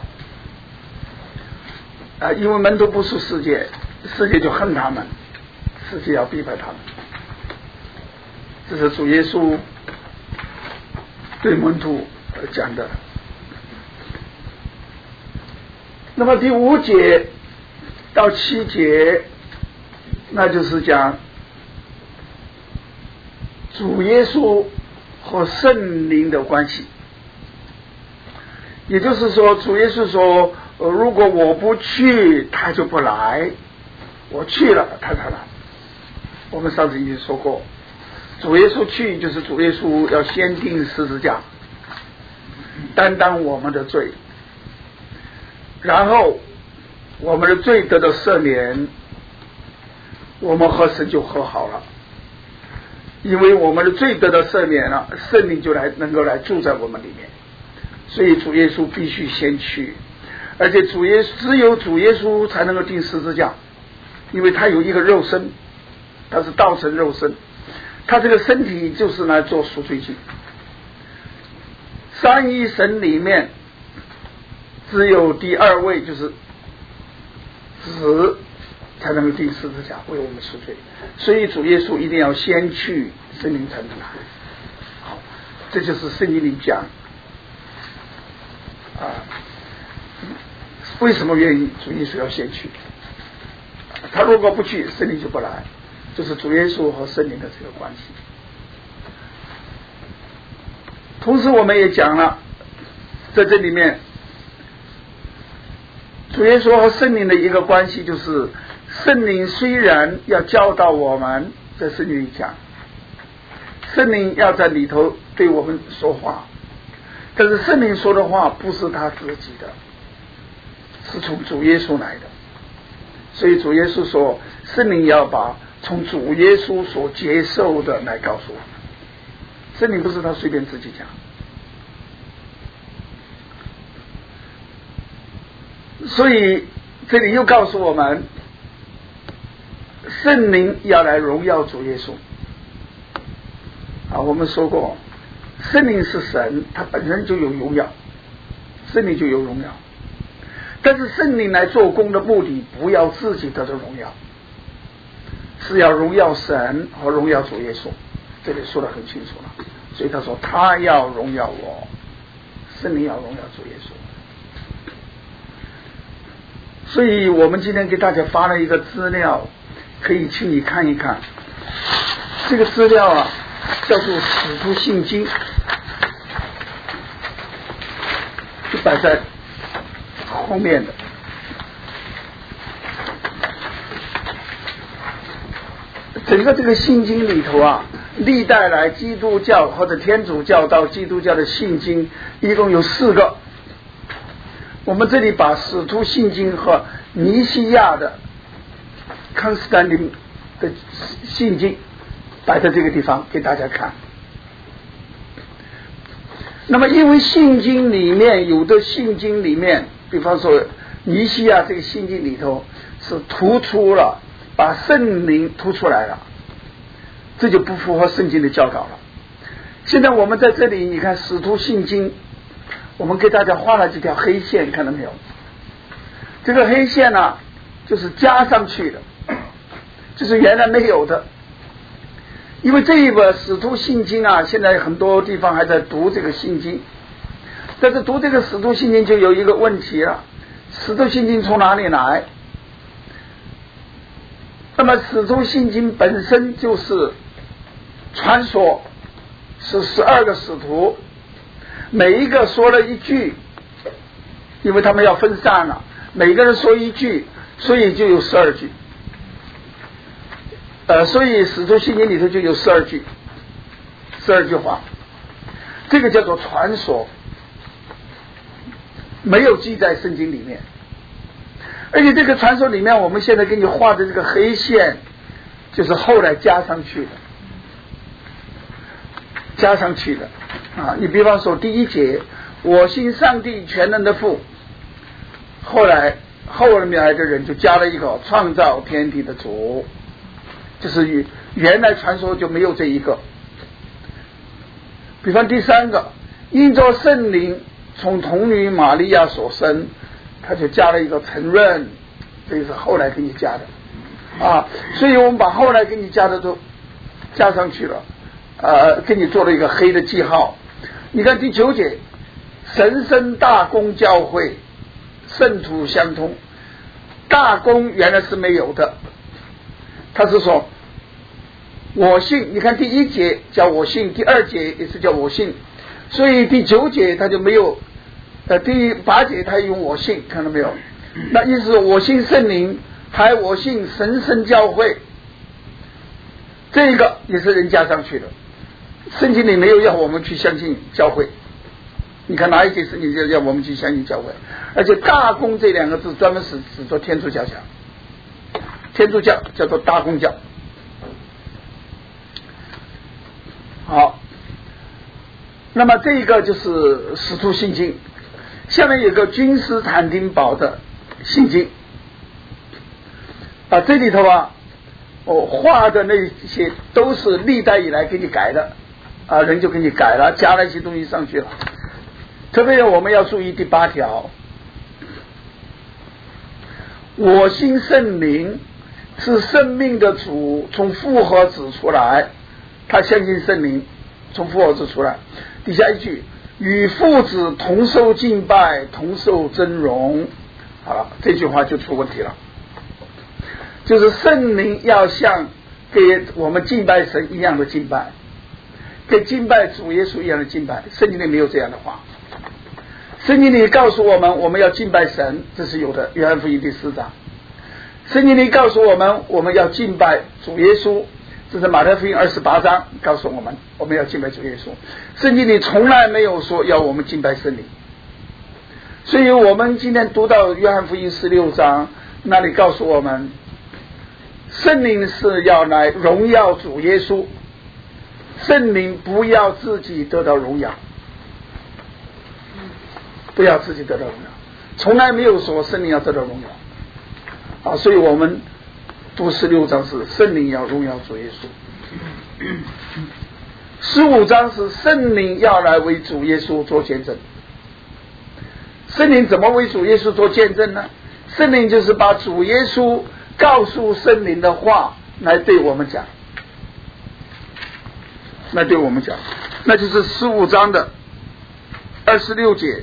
啊，因为门徒不是世界，世界就恨他们，世界要逼迫他们。这是主耶稣对门徒讲的。那么第五节到七节，那就是讲主耶稣和圣灵的关系。也就是说，主耶稣说，呃、如果我不去，他就不来；我去了，他才来。我们上次已经说过，主耶稣去，就是主耶稣要先钉十字架，担当我们的罪，然后我们的罪得到赦免，我们和神就和好了。因为我们的罪得到赦免了，圣灵就来能够来住在我们里面。所以主耶稣必须先去，而且主耶只有主耶稣才能够钉十字架，因为他有一个肉身，他是道成肉身，他这个身体就是来做赎罪祭。三一神里面只有第二位就是子才能够钉十字架为我们赎罪，所以主耶稣一定要先去，圣灵才能来。好，这就是圣经里讲啊，为什么愿意主耶稣要先去？他如果不去，圣灵就不来，就是主耶稣和圣灵的这个关系。同时我们也讲了，在这里面主耶稣和圣灵的一个关系，就是圣灵虽然要教导我们，在圣经里讲圣灵要在里头对我们说话，但是圣灵说的话不是他自己的，是从主耶稣来的。所以主耶稣说，圣灵要把从主耶稣所接受的来告诉我们，圣灵不是他随便自己讲。所以这里又告诉我们，圣灵要来荣耀主耶稣啊。我们说过，圣灵是神，他本身就有荣耀，圣灵就有荣耀，但是圣灵来做工的目的不要自己得到荣耀，是要荣耀神和荣耀主耶稣，这里说得很清楚了。所以他说他要荣耀我，圣灵要荣耀主耶稣。所以我们今天给大家发了一个资料，可以请你看一看。这个资料啊叫做《使徒信经》，就摆在后面的。整个这个信经里头啊，历代来基督教或者天主教到基督教的信经一共有四个。我们这里把使徒信经和尼西亚的康斯坦丁的信经摆在这个地方给大家看。那么因为信经里面有的信经里面，比方说尼西亚这个信经里头是突出了，把圣灵突出来了，这就不符合圣经的教导了。现在我们在这里你看使徒信经，我们给大家画了几条黑线，看到没有？这个黑线呢、啊，就是加上去的，就是原来没有的。因为这一本使徒信经啊，现在很多地方还在读这个信经，但是读这个使徒信经就有一个问题了：使徒信经从哪里来？那么使徒信经本身就是传说，是十二个使徒。每一个说了一句，因为他们要分散了，每个人说一句，所以就有十二句。呃，所以使徒信经里头就有十二句，十二句话，这个叫做传说，没有记在圣经里面。而且这个传说里面，我们现在给你画的这个黑线，就是后来加上去的，加上去的。啊，你比方说第一节，我信上帝全能的父，后来后面来的人就加了一个创造天地的主， 就是原来传说就没有这一个。比方第三个，因着圣灵从童女玛利亚所生，他就加了一个承认，这是后来给你加的啊，所以我们把后来给你加的都加上去了，呃，给你做了一个黑的记号。你看第九节，神生大公教会，圣徒相通。大公原来是没有的，他是说我信，你看第一节叫我信，第二节也是叫我信，所以第九节他就没有，呃，第八节他用我信，看到没有？那意思是我信圣灵，还我信神圣教会，这个也是人加上去的。圣经里没有要我们去相信教会，你看哪一节圣经就要我们去相信教会？而且大公这两个字专门是指做天主教讲，天主教叫做大公教。好，那么这一个就是使徒信经，下面有个君士坦丁堡的信经啊，这里头啊，我、哦、画的那些都是历代以来给你改的啊，人就给你改了，加了一些东西上去了。特别我们要注意第八条，我信圣灵是生命的主从复活子出来，他相信圣灵从复活子出来。底下一句，与父子同受敬拜，同受真荣。好了，这句话就出问题了，就是圣灵要像给我们敬拜神一样的敬拜，跟敬拜主耶稣一样的敬拜，圣经里没有这样的话。圣经里告诉我们我们要敬拜神，这是有的，约翰福音第四章。圣经里告诉我们我们要敬拜主耶稣，这是马太福音二十八章告诉我们我们要敬拜主耶稣。圣经里从来没有说要我们敬拜圣灵，所以我们今天读到约翰福音十六章，那里告诉我们圣灵是要来荣耀主耶稣，圣灵不要自己得到荣耀，不要自己得到荣耀，从来没有说圣灵要得到荣耀啊！所以我们读十六章是圣灵要荣耀主耶稣，十五章是圣灵要来为主耶稣做见证。圣灵怎么为主耶稣做见证呢？圣灵就是把主耶稣告诉圣灵的话来对我们讲，来对我们讲，那就是十五章的二十六节。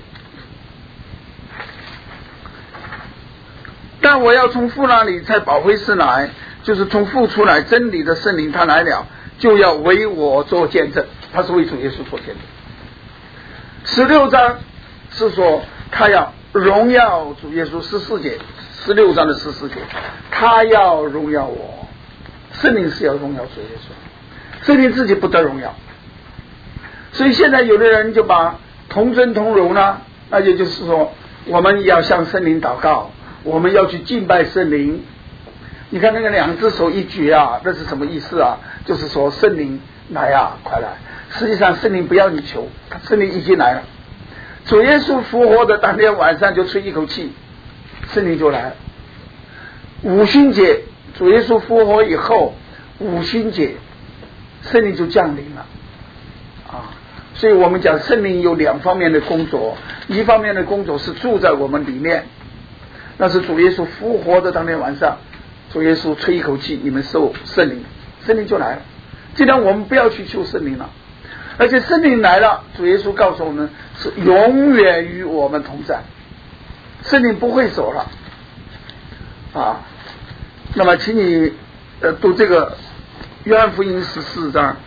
但我要从父那里才保惠师来，就是从父出来，真理的圣灵他来了，就要为我做见证，他是为主耶稣做见证。十六章是说他要荣耀主耶稣，十四节，十六章的十四节，他要荣耀我，圣灵是要荣耀主耶稣，圣灵自己不得荣耀。所以现在有的人就把同尊同荣呢，那也就是说我们要向圣灵祷告，我们要去敬拜圣灵。你看那个两只手一举啊，那是什么意思啊？就是说圣灵来啊，快来。实际上圣灵不要你求，圣灵已经来了。主耶稣复活的当天晚上就吹一口气，圣灵就来了。五旬节主耶稣复活以后，五旬节圣灵就降临了啊。所以我们讲圣灵有两方面的工作，一方面的工作是住在我们里面，那是主耶稣复活的当天晚上，主耶稣吹一口气，你们受圣灵，圣灵就来了。既然我们不要去求圣灵了，而且圣灵来了，主耶稣告诉我们是永远与我们同在，圣灵不会走了啊。那么请你呃读这个约翰福音十四章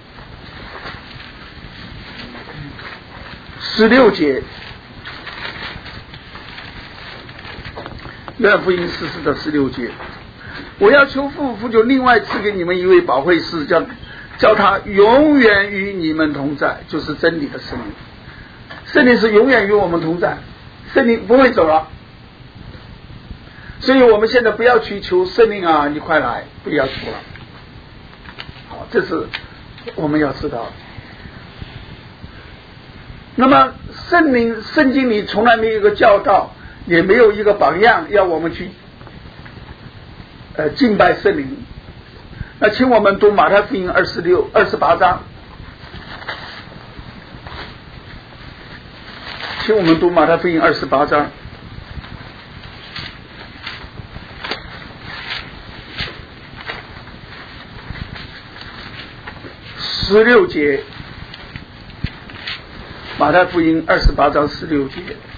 十六节，约翰福音十四的十六节，我要求父，父就另外赐给你们一位保惠师，叫叫他永远与你们同在，就是真理的圣灵。圣灵是永远与我们同在，圣灵不会走了。所以我们现在不要去求圣灵啊，你快来，不要求了。好，这是我们要知道的。那么圣灵圣经里从来没有一个教导，也没有一个榜样要我们去呃敬拜圣灵。 那请我们读马太福音二十六、二十八章，请我们读马太福音二十八章。十六节，马太福音二十八章十六节，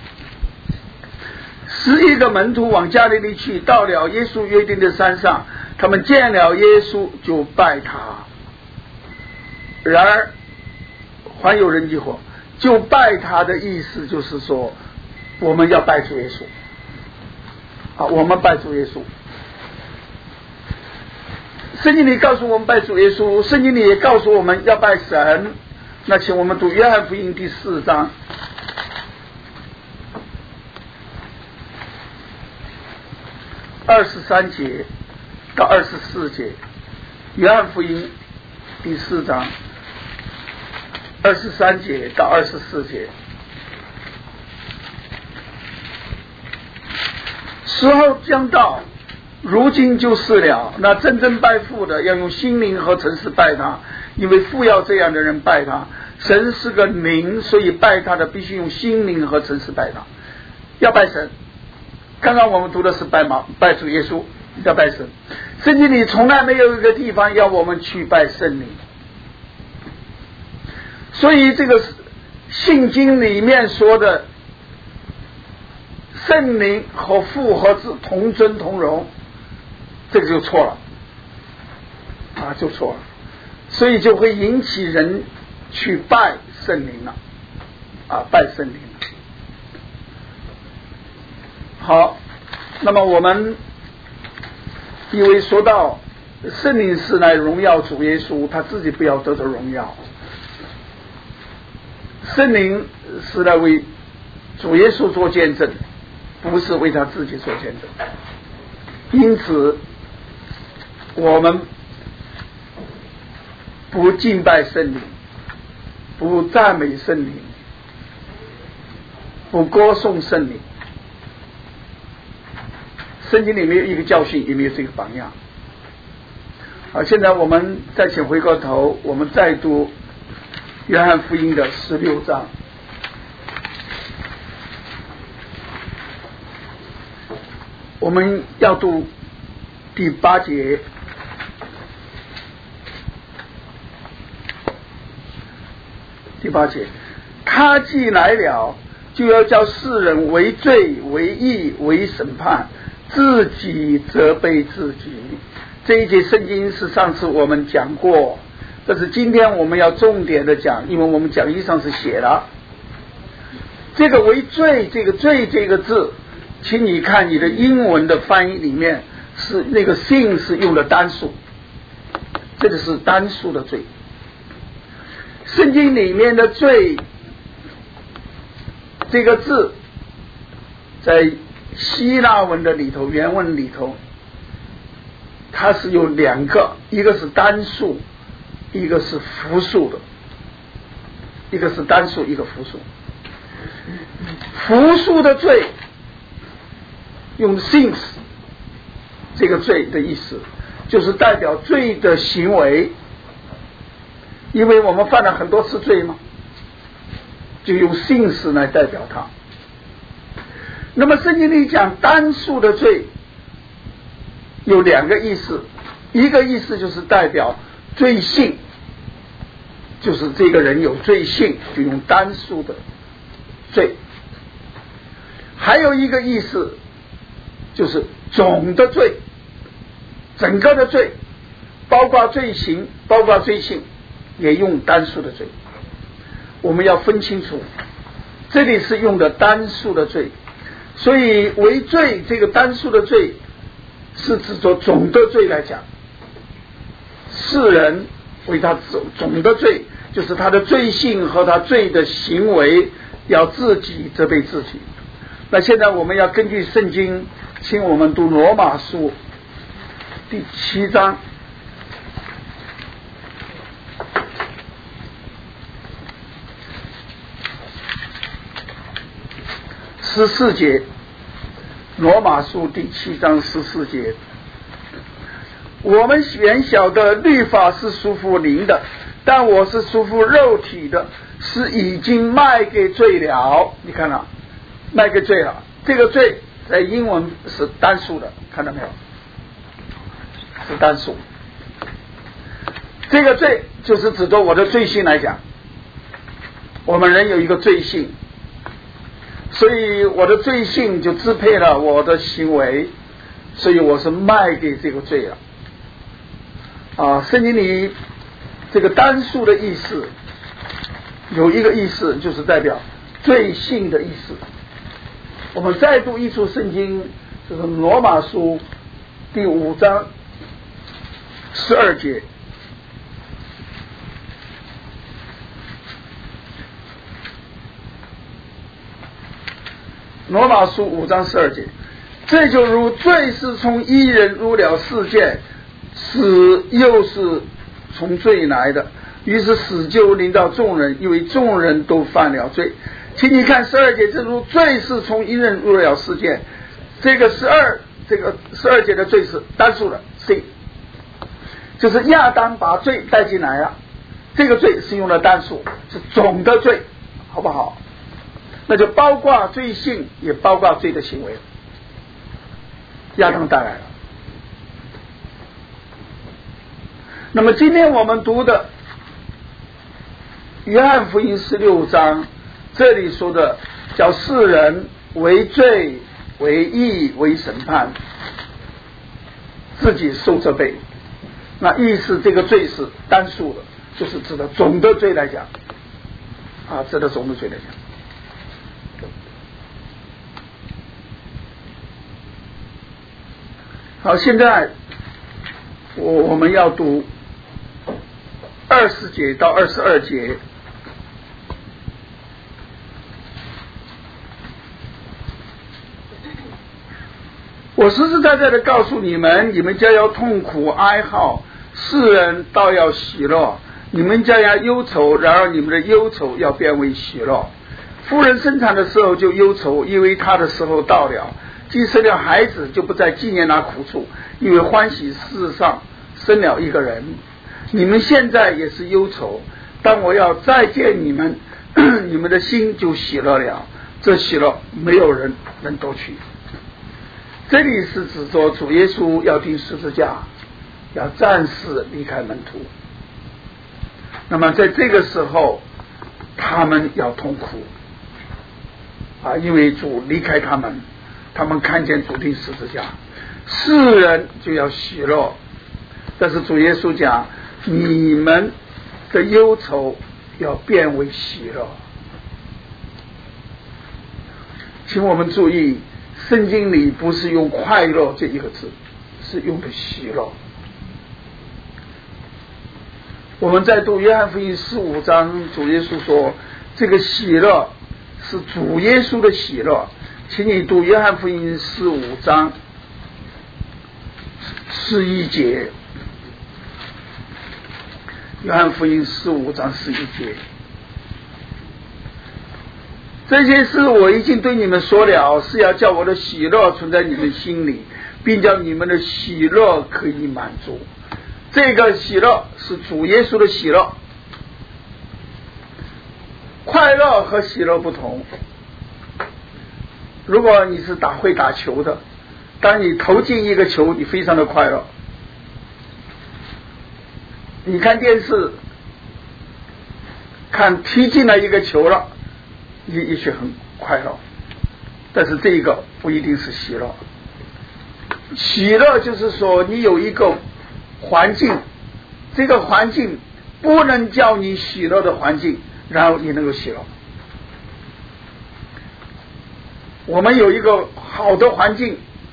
十一个门徒往加利利去，到了耶稣约定的山上，他们见了耶稣就拜他。然而还有人疑惑，就拜他的意思就是说，我们要拜主耶稣啊，我们拜主耶稣。圣经里告诉我们拜主耶稣，圣经里也告诉我们要拜神。那请我们读约翰福音第四章二十三节到二十四节。约翰福音第四章二十三节到二十四节。时候将到，如今就是了。那真正拜父的要用心灵和诚实拜他，因为父要这样的人拜他。神是个灵，所以拜他的必须用心灵和诚实拜他。要拜神，刚刚我们读的是拜马拜主耶稣，要拜神。圣经里从来没有一个地方要我们去拜圣灵，所以这个信经里面说的圣灵和父和子同尊同荣，这个就错了啊，就错了，所以就会引起人去拜圣灵了啊，拜圣灵了。好，那么我们因为说到圣灵是来荣耀主耶稣，他自己不要得着荣耀，圣灵是来为主耶稣做见证，不是为他自己做见证。因此我们不敬拜圣灵，不赞美圣灵，不歌颂圣灵。圣经里没有一个教训，也没有这个榜样。好，现在我们再请回过头，我们再读约翰福音的十六章。我们要读第八节，第八节，他既来了，就要叫世人为罪、为义、为审判，自己责备自己。这一节圣经是上次我们讲过，但是今天我们要重点的讲，因为我们讲义上是写了这个为罪，这个罪这个字，请你看你的英文的翻译里面是那个 sin 是用的单数，这个是单数的罪。圣经里面的罪这个字在希腊文的里头，原文里头它是有两个，一个是单数，一个是复数的，一个是单数，一个复数。复数的罪用 sins 这个罪的意思就是代表罪的行为，因为我们犯了很多次罪嘛，就用 sins 来代表它。那么圣经里讲单数的罪有两个意思，一个意思就是代表罪性，就是这个人有罪性，就用单数的罪。还有一个意思就是总的罪，整个的罪，包括罪行，包括罪性，也用单数的罪。我们要分清楚，这里是用的单数的罪，所以为罪这个单数的罪是指着总的罪来讲，世人为他总的罪，就是他的罪性和他罪的行为要自己责备自己。那现在我们要根据圣经，请我们读罗马书第七章十四节，罗马书第七章十四节， 我们原晓得律法是束缚灵的，但我是束缚肉体的，是已经卖给罪了。你看了，卖给罪了。这个罪在英文是单数的，看到没有？是单数。这个罪就是指着我的罪性来讲，我们人有一个罪性，所以我的罪性就支配了我的行为，所以我是卖给这个罪了。啊，圣经里这个单数的意思有一个意思，就是代表罪性的意思。我们再读一处圣经，就是罗马书第五章十二节。罗马书五章十二节，这就如罪是从一人入了世界，死又是从罪来的，于是死就临到众人，因为众人都犯了罪。请你看十二节，正如罪是从一人入了世界，这个十二这个十二节的罪是单数的 C， 就是亚当把罪带进来了，这个罪是用了单数，是总的罪，好不好？那就包括罪性，也包括罪的行为，亚当带来了。那么今天我们读的约翰福音十六章，这里说的叫世人为罪为义为审判，自己受责备。那意思这个罪是单数的，就是指的总的罪来讲啊，指的总的罪来讲。好，现在我我们要读二十节到二十二节。我实实在在的告诉你们，你们将要痛苦哀号，世人倒要喜乐；你们将要忧愁，然而你们的忧愁要变为喜乐。妇人生产的时候就忧愁，因为她的时候到了；既生了孩子，就不再纪念那苦楚，因为欢喜世上生了一个人。你们现在也是忧愁，但我要再见你们，你们的心就喜乐了。这喜乐没有人能夺去。这里是指着主耶稣要钉十字架，要暂时离开门徒。那么在这个时候，他们要痛苦啊，因为主离开他们，他们看见主钉十字架，世人就要喜乐。但是主耶稣讲，你们的忧愁要变为喜乐。请我们注意，圣经里不是用快乐这一个字，是用的喜乐。我们在读约翰福音十五章，主耶稣说这个喜乐是主耶稣的喜乐。请你读约翰福音十五章十一节，约翰福音十五章十一节，这些事我已经对你们说了，是要叫我的喜乐存在你们心里，并叫你们的喜乐可以满足。这个喜乐是主耶稣的喜乐。快乐和喜乐不同。如果你是打会打球的，当你投进一个球，你非常的快乐。你看电视，看踢进了一个球了，你也许很快乐，但是这一个不一定是喜乐。喜乐就是说你有一个环境，这个环境不能叫你喜乐的环境，然后你能够喜乐。我们有一个好的环境，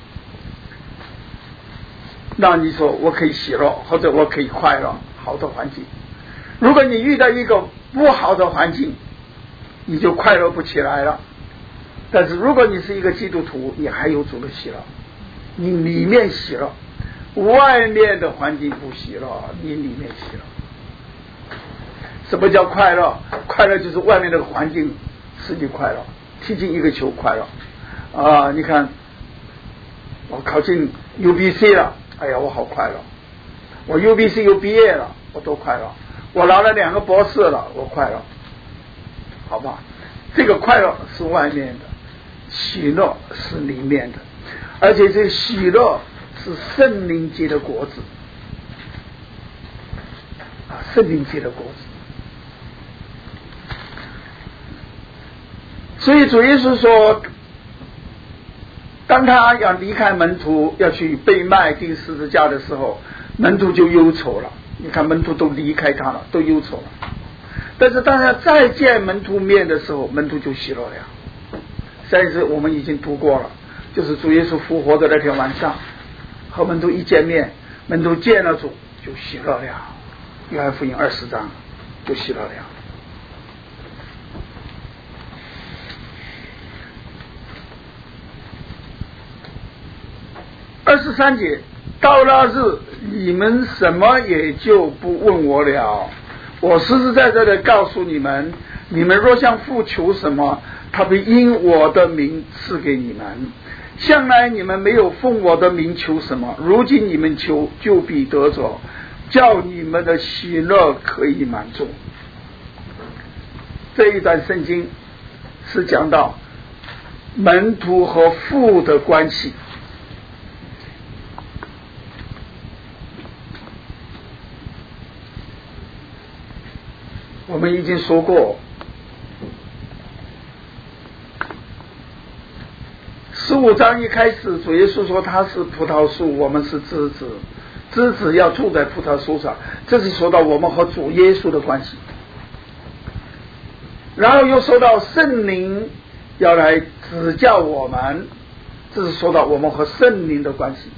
那你说我可以喜乐，或者我可以快乐，好的环境。如果你遇到一个不好的环境，你就快乐不起来了。但是如果你是一个基督徒，你还有主的喜乐，你里面喜乐，外面的环境不喜乐，你里面喜乐。什么叫快乐？快乐就是外面的环境使你快乐，踢进一个球快乐啊！你看我考进 U B C 了，哎呀我好快乐我 U B C 又毕业了，我多快乐！我拿了两个博士了，我快乐，好吧？这个快乐是外面的，喜乐是里面的，而且这个喜乐是圣灵结的果子啊，圣灵结的果子。所以主耶稣说，当他要离开门徒，要去被卖钉十字架的时候，门徒就忧愁了。你看门徒都离开他了，都忧愁了。但是当他再见门徒面的时候，门徒就喜乐了。上一次我们已经读过了，就是主耶稣复活的那天晚上，和门徒一见面，门徒见了主就喜乐了。约翰福音二十章就喜乐了。二十三节，到那日你们什么也就不问我了。我实实在在的告诉你们，你们若向父求什么，他必因我的名赐给你们。向来你们没有奉我的名求什么，如今你们求就必得着，叫你们的喜乐可以满足。这一段圣经是讲到门徒和父的关系。我们已经说过，十五章一开始，主耶稣说他是葡萄树，我们是枝子，枝子要住在葡萄树上，这是说到我们和主耶稣的关系。然后又说到圣灵要来指教我们，这是说到我们和圣灵的关系。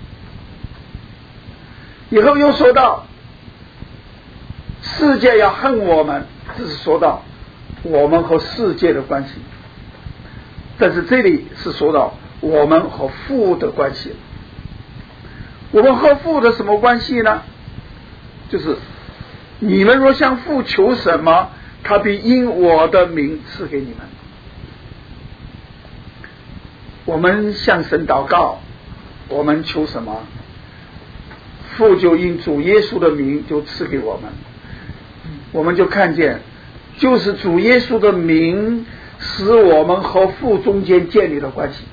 以后又说到世界要恨我们，这是说到我们和世界的关系。但是这里是说到我们和父的关系。我们和父的什么关系呢？就是你们若向父求什么，他必因我的名赐给你们。我们向神祷告，我们求什么，父就因主耶稣的名就赐给我们。我们就看见，就是主耶稣的名使我们和父中间建立了关系。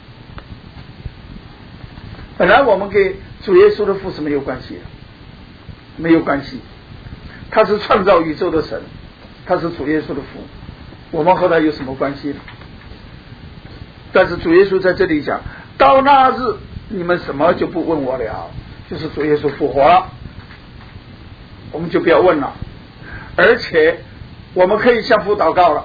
本来我们跟主耶稣的父是没有关系的，没有关系。他是创造宇宙的神，他是主耶稣的父，我们和他有什么关系呢？但是主耶稣在这里讲，到那日你们什么就不问我了，就是主耶稣复活了，我们就不要问了。而且我们可以向父祷告了，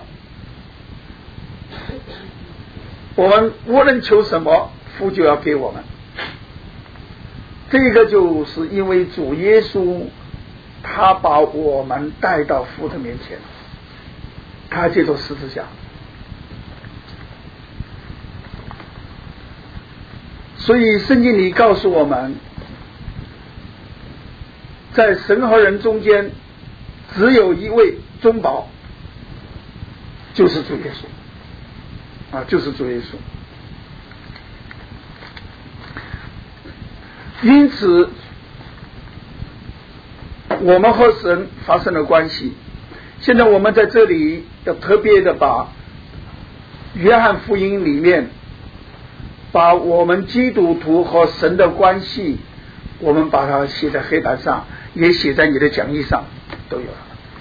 我们无论求什么，父就要给我们。这个就是因为主耶稣他把我们带到父的面前，他接受十字架。所以圣经里告诉我们，在神和人中间只有一位中保，就是主耶稣啊，就是主耶稣。因此我们和神发生了关系。现在我们在这里要特别的把约翰福音里面把我们基督徒和神的关系，我们把它写在黑板上，也写在你的讲义上，都有了。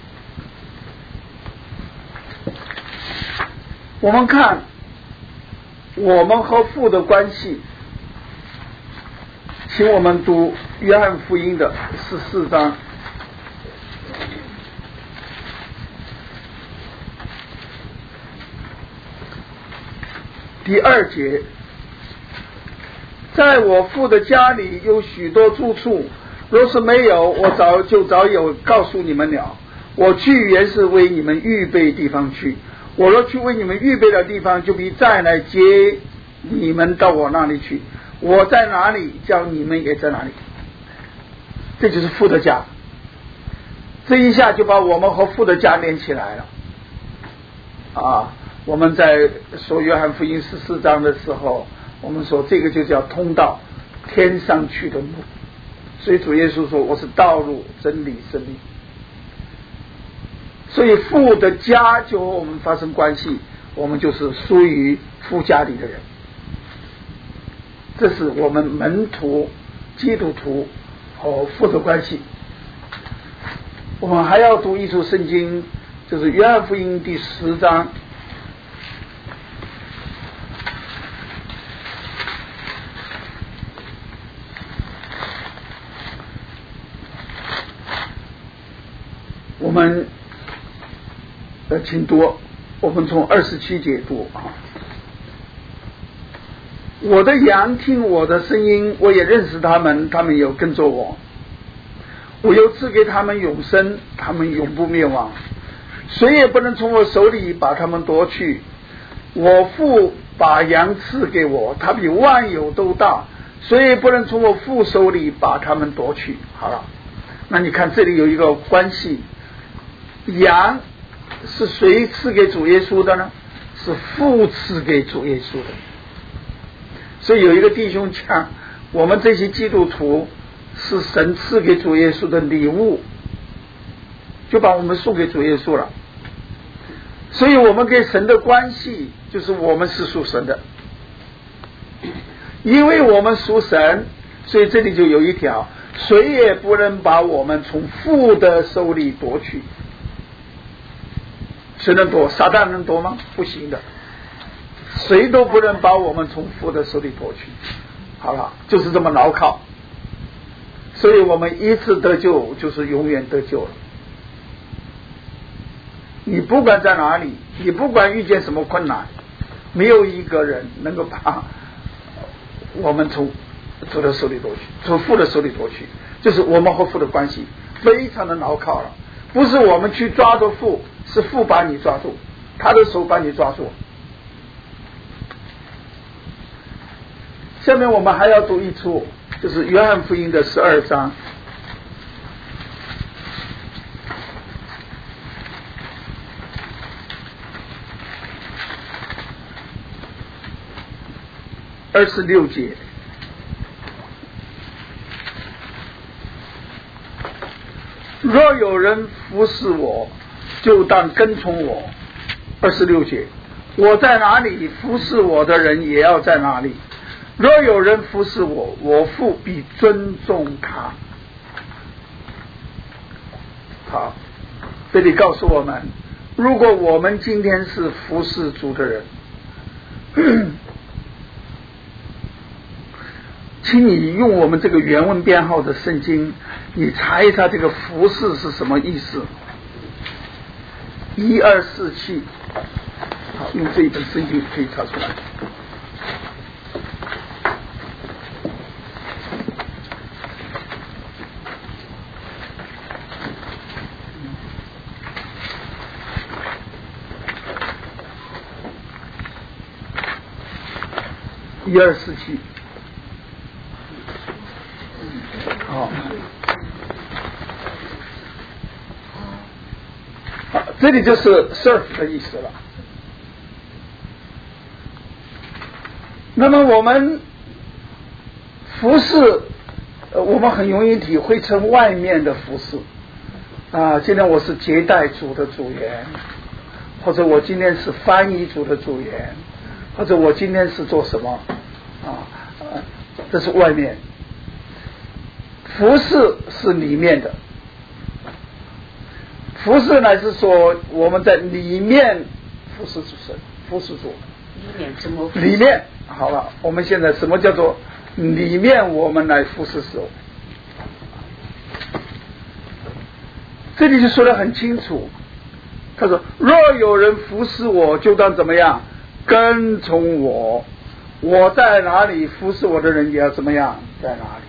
我们看我们和父的关系，请我们读约翰福音的十四章第二节，在我父的家里有许多住处，若是没有，我早就早有告诉你们了。我去原是为你们预备地方去，我若去为你们预备的地方，就必再来接你们到我那里去。我在哪里，叫你们也在哪里。这就是父的家，这一下就把我们和父的家连起来了啊！我们在说约翰福音十四章的时候，我们说这个就叫通到天上去的路， 所以主耶稣说我是道路真理生命。所以父的家就和我们发生关系，我们就是属于父家里的人，这是我们门徒基督徒和父的关系。我们还要读一处圣经，就是约翰福音第十章我们呃，请读，我们从二十七节读啊。我的羊听我的声音，我也认识他们，他们有跟着我。我又赐给他们永生，他们永不灭亡，谁也不能从我手里把他们夺去。我父把羊赐给我，他比万有都大，谁也不能从我父手里把他们夺去。好了，那你看这里有一个关系，羊是谁赐给主耶稣的呢？是父赐给主耶稣的。所以有一个弟兄讲，我们这些基督徒是神赐给主耶稣的礼物，就把我们送给主耶稣了。所以我们跟神的关系就是我们是属神的，因为我们属神，所以这里就有一条，谁也不能把我们从父的手里夺去。谁能夺？撒旦能夺吗？不行的，谁都不能把我们从父的手里夺去。好了，就是这么牢靠，所以我们一次得救就是永远得救了。你不管在哪里，你不管遇见什么困难，没有一个人能够把我们从主的手里夺去，从父的手里夺去，就是我们和父的关系非常的牢靠了。不是我们去抓住父，是父把你抓住，他的手把你抓住。下面我们还要读一处，就是约翰福音的十二章二十六节。若有人服侍我，就当跟从我。二十六节，我在哪里，服侍我的人也要在哪里。若有人服侍我，我父必尊重他。好，这里告诉我们，如果我们今天是服侍主的人，请你用我们这个原文编号的圣经，你查一查这个服侍是什么意思。一二四七，好，用这一本圣经可以查出来。一二四七，好，好，这里就是 serve 的意思了。那么我们服侍，呃，我们很容易体会成外面的服侍啊。今天我是接待组的组员，或者我今天是翻译组的组员，或者我今天是做什么啊？这是外面。服侍是里面的，服侍乃是说我们在里面服侍主神，服侍主。 里面怎么？ 里面好了，我们现在什么叫做里面？我们来服侍主。这里就说得很清楚，他说：“若有人服侍我，就当怎么样？跟从我。我在哪里，服侍我的人也要怎么样？在哪里。”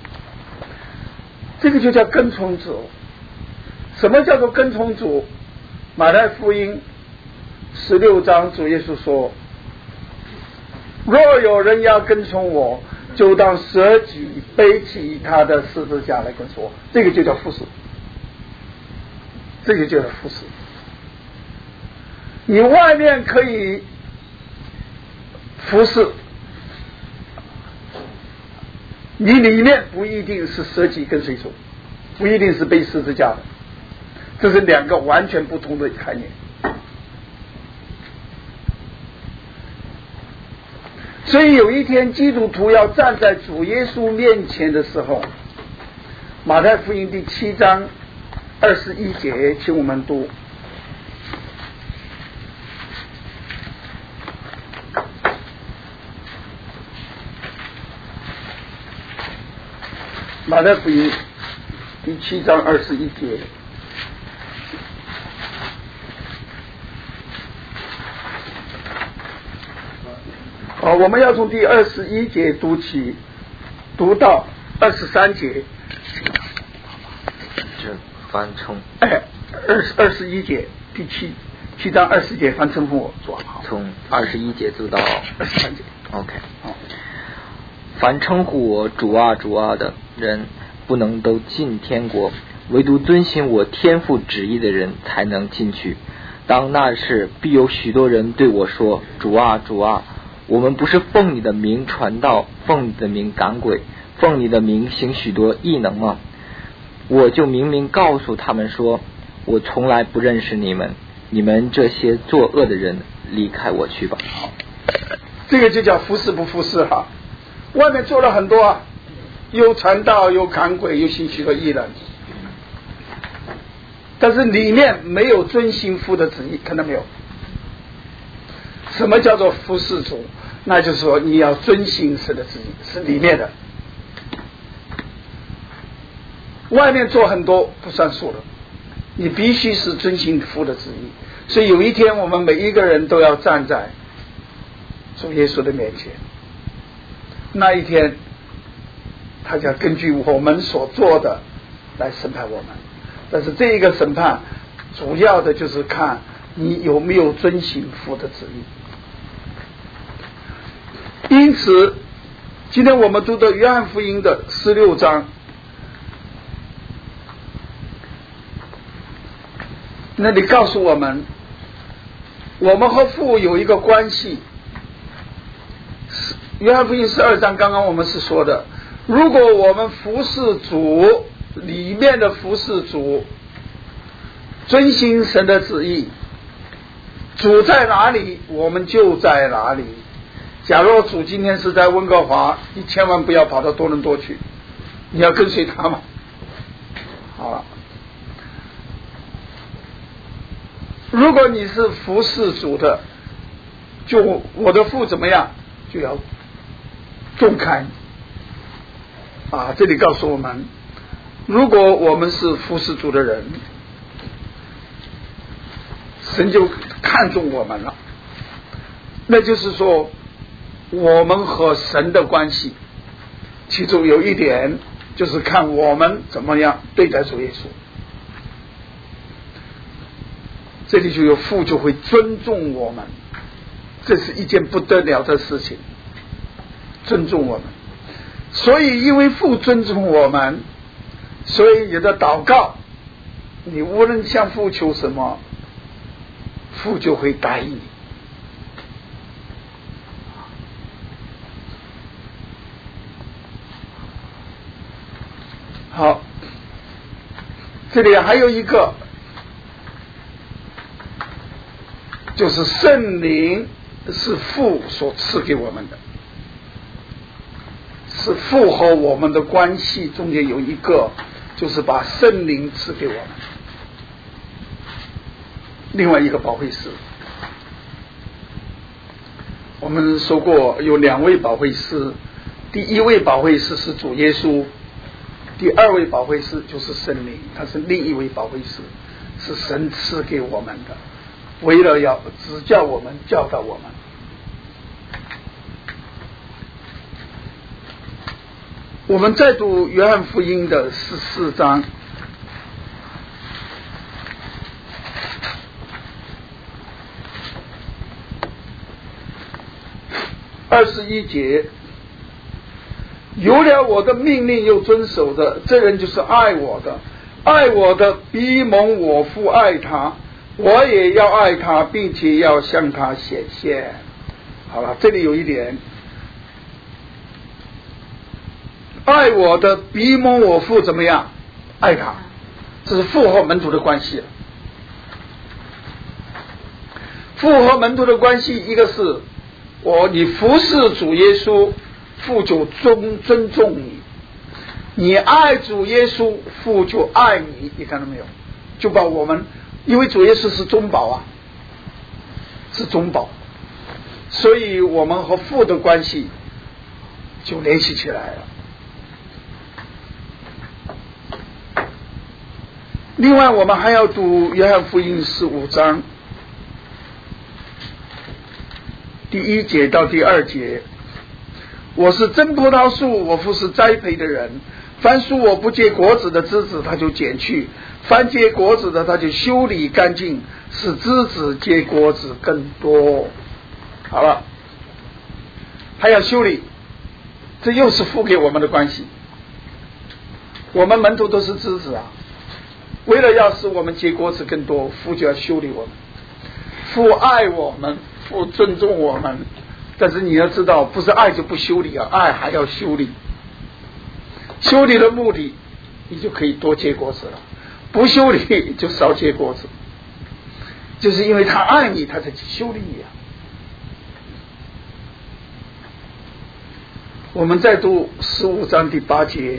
这个就叫跟从主。什么叫做跟从主？马太福音十六章主耶稣说：“若有人要跟从我，就当舍己，背起他的十字架来跟从我。”这个就叫服侍，这个就叫服侍。你外面可以服侍， 你里面不一定是舍己跟随主，不一定是背十字架的，这是两个完全不同的概念。所以有一天基督徒要站在主耶稣面前的时候，马太福音第七章二十一节，请我们读。马太福音第七章二十一节。好，我们要从第二十一节读起，读到二十三节。 这翻称， 哎，二十二十一节，第七七章二十节，翻称呼我做好。 从二十一节读到二十三节。 OK。 好。 凡称呼我主啊主啊的人，不能都进天国，唯独遵行我天父旨意的人才能进去。当那时，必有许多人对我说：主啊主啊，我们不是奉你的名传道，奉你的名赶鬼，奉你的名行许多异能吗？我就明明告诉他们说，我从来不认识你们，你们这些作恶的人，离开我去吧。 好，这个就叫服侍不服侍哈。外面做了很多啊，有传道，有赶鬼，有行许多异能，但是里面没有遵行父的旨意，看到没有？什么叫做服侍主？那就是说你要遵行神的旨意，是里面的。外面做很多不算数了，你必须是遵行父的旨意。所以有一天我们每一个人都要站在主耶稣的面前，那一天他将根据我们所做的来审判我们。但是这一个审判主要的就是看你有没有遵行父的旨意。因此今天我们读的约翰福音的十六章，那里告诉我们，我们和父有一个关系。约翰福音十二章刚刚我们是说的，如果我们服侍主，里面的服侍主，遵行神的旨意，主在哪里我们就在哪里。假如主今天是在温哥华，你千万不要跑到多伦多去，你要跟随他嘛。好了，如果你是服侍主的，就我的父怎么样，就要重看啊！这里告诉我们，如果我们是服侍主的人，神就看重我们了。那就是说，我们和神的关系，其中有一点就是看我们怎么样对待主耶稣。这里就有父就会尊重我们，这是一件不得了的事情。尊重我们，所以因为父尊重我们，所以你的祷告，你无论向父求什么，父就会答应你。好，这里还有一个，就是圣灵是父所赐给我们的。是父和我们的关系中间有一个，就是把圣灵赐给我们。另外一个保惠师，我们说过有两位保惠师，第一位保惠师是主耶稣，第二位保惠师就是圣灵，他是另一位保惠师，是神赐给我们的，为了要指教我们，教导我们。我们再读约翰福音的十四章二十一节，有了我的命令又遵守的，这人就是爱我的，爱我的必蒙我父爱他，我也要爱他，并且要向他显现。好了，这里有一点， 爱我的比蒙我父怎么样？爱他，这是父和门徒的关系。父和门徒的关系，一个是我你服侍主耶稣，父就尊尊重你；你爱主耶稣，父就爱你。你看到没有？就把我们，因为主耶稣是中保啊，是中保，所以我们和父的关系就联系起来了。另外，我们还要读约翰福音十五章第一节到第二节。我是真葡萄树，我父是栽培的人。凡属我不结果子的枝子，他就剪去；凡结果子的，他就修理干净，使枝子结果子更多。好了，还要修理，这又是父给我们的关系。我们门徒都是枝子啊，为了要使我们结果子更多，父就要修理我们。父爱我们，父尊重我们，但是你要知道，不是爱就不修理啊，爱还要修理。修理的目的，你就可以多结果子了；不修理就少结果子。就是因为他爱你，他才修理你啊。我们再读十五章第八节。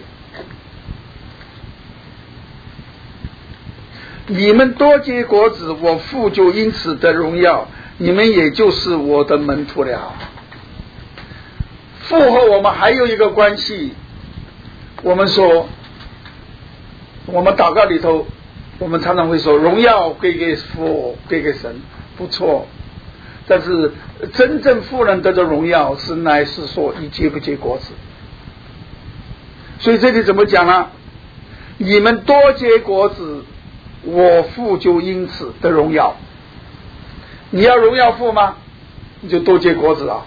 你们多结果子，我父就因此得荣耀，你们也就是我的门徒了。父和我们还有一个关系，我们说，我们祷告里头，我们常常会说荣耀归给父，归给神，不错。但是真正父人得的荣耀是乃是说你结不结果子。所以这里怎么讲呢？你们多结果子，我父就因此得荣耀。你要荣耀父吗？你就多结果子啊。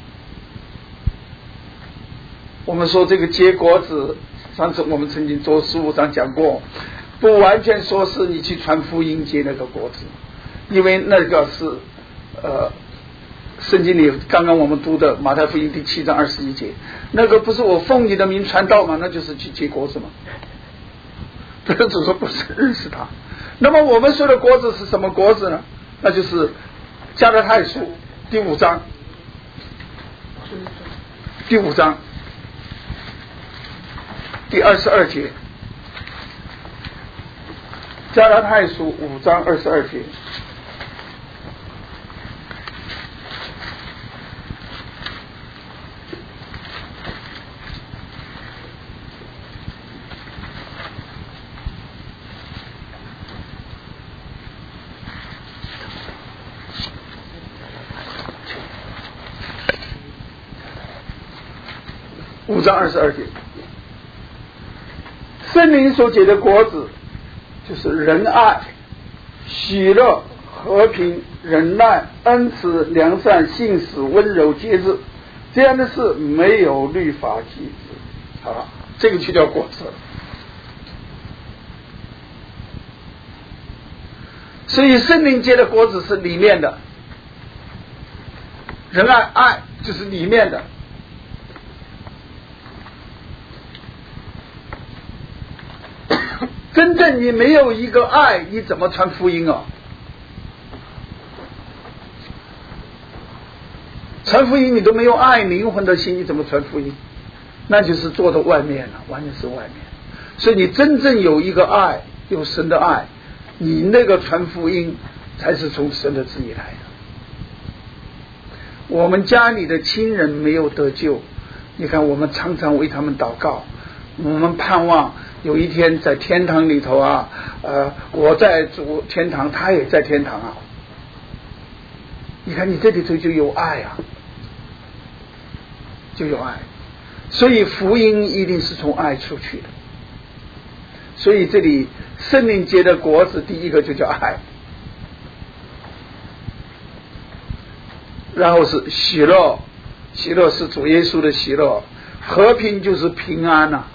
我们说这个结果子，上次我们曾经做十五章讲过，不完全说是你去传福音结那个果子，因为那个是呃圣经里刚刚我们读的马太福音第七章二十一节，那个不是我奉你的名传道吗？那就是去结果子嘛。这个只说不是认识他。那么我们说的果子是什么果子呢？那就是加拉太书第五章，第五章第二十二节，加拉太书五章二十二节。五章二十二节，圣灵所结的果子，就是仁爱、喜乐、和平、忍耐、恩慈、良善、信实、温柔、节制，这样的事没有律法禁止。好了，这个就叫果子。所以圣灵结的果子是里面的，仁爱、爱就是里面的。真正你没有一个爱，你怎么传福音啊？传福音你都没有爱灵魂的心，你怎么传福音？那就是做到外面了，完全是外面。所以你真正有一个爱，有神的爱，你那个传福音才是从神的旨意来的。我们家里的亲人没有得救，你看我们常常为他们祷告，我们盼望有一天在天堂里头啊，呃，我在主天堂，他也在天堂啊。你看你这里头就有爱啊，就有爱，所以福音一定是从爱出去的。所以这里圣灵结的果子，第一个就叫爱，然后是喜乐，喜乐是主耶稣的喜乐，和平就是平安啊。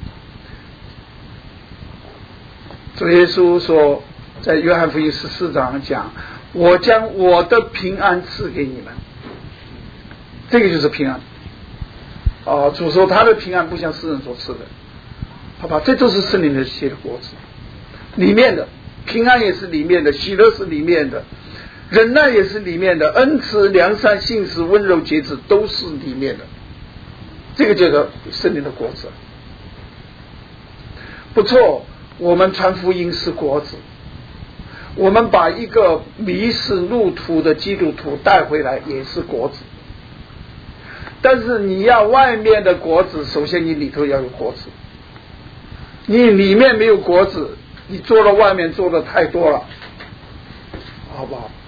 主耶稣说，在约翰福音十四章讲，我将我的平安赐给你们，这个就是平安。 啊，主说他的平安不像世人所赐的，好吧？这都是圣灵的结的果子，里面的平安也是里面的，喜乐是里面的，忍耐也是里面的，恩慈、良善、信实、温柔、节制都是里面的，这个叫做圣灵的果子。不错，我们传福音是果子，我们把一个迷失路途的基督徒带回来也是果子。但是你要外面的果子，首先你里头要有果子，你里面没有果子，你做了外面做的太多了，好不好？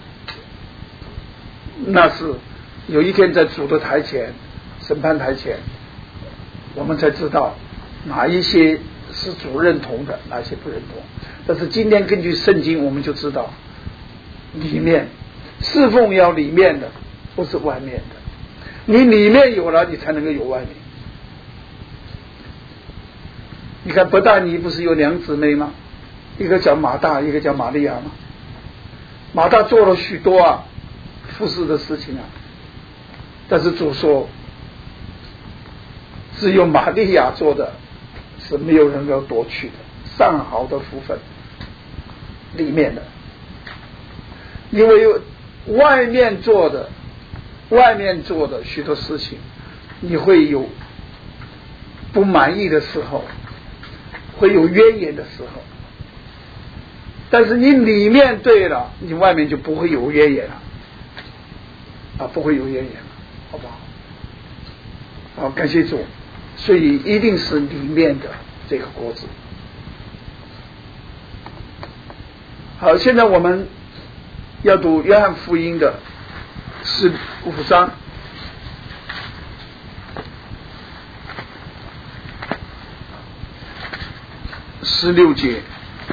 那是有一天在主的台前，审判台前，我们才知道哪一些是主认同的，哪些不认同。但是今天根据圣经，我们就知道里面侍奉要里面的，不是外面的。你里面有了，你才能够有外面。你看伯大尼不是有两姊妹吗？一个叫马大，一个叫玛利亚吗？马大做了许多啊服侍的事情啊，但是主说只有玛利亚做的是没有人要夺去的，上好的福分里面的。因为外面做的外面做的许多事情，你会有不满意的时候，会有怨言的时候，但是你里面对了，你外面就不会有怨言了啊，不会有怨言了，好不好？好，感谢主。所以一定是里面的这个果子。好，现在我们要读约翰福音的十五章十六节。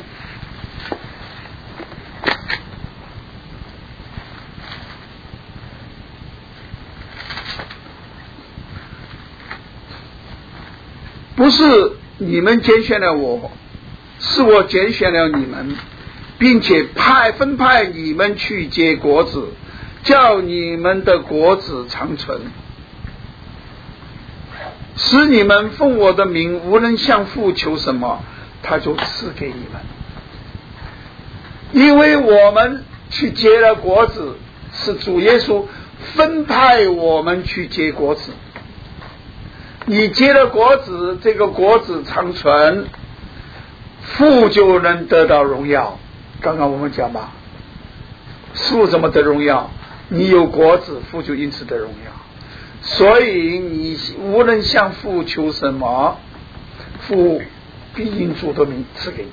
不是你们拣选了我，是我拣选了你们，并且派分派你们去结果子，叫你们的果子长存，使你们奉我的名无论向父求什么，他就赐给你们。因为我们去结了果子，是主耶稣分派我们去结果子。你结了果子，这个果子长存，父就能得到荣耀。刚刚我们讲吧，父怎么得荣耀？你有果子，父就因此得荣耀。所以你无论向父求什么，父必因主的名赐给你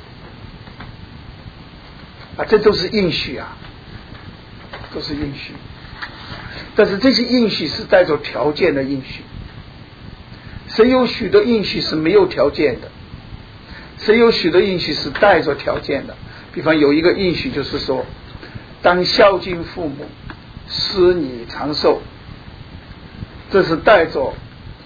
啊，这都是应许啊，都是应许。但是这些应许是带着条件的应许。谁有许多应许是没有条件的，谁有许多应许是带着条件的。比方有一个应许就是说，当孝敬父母，使你长寿，这是带着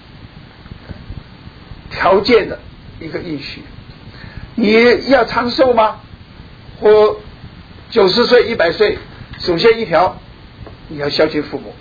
条件的一个应许。你要长寿吗？或九十岁、一百岁，首先一条，你要孝敬父母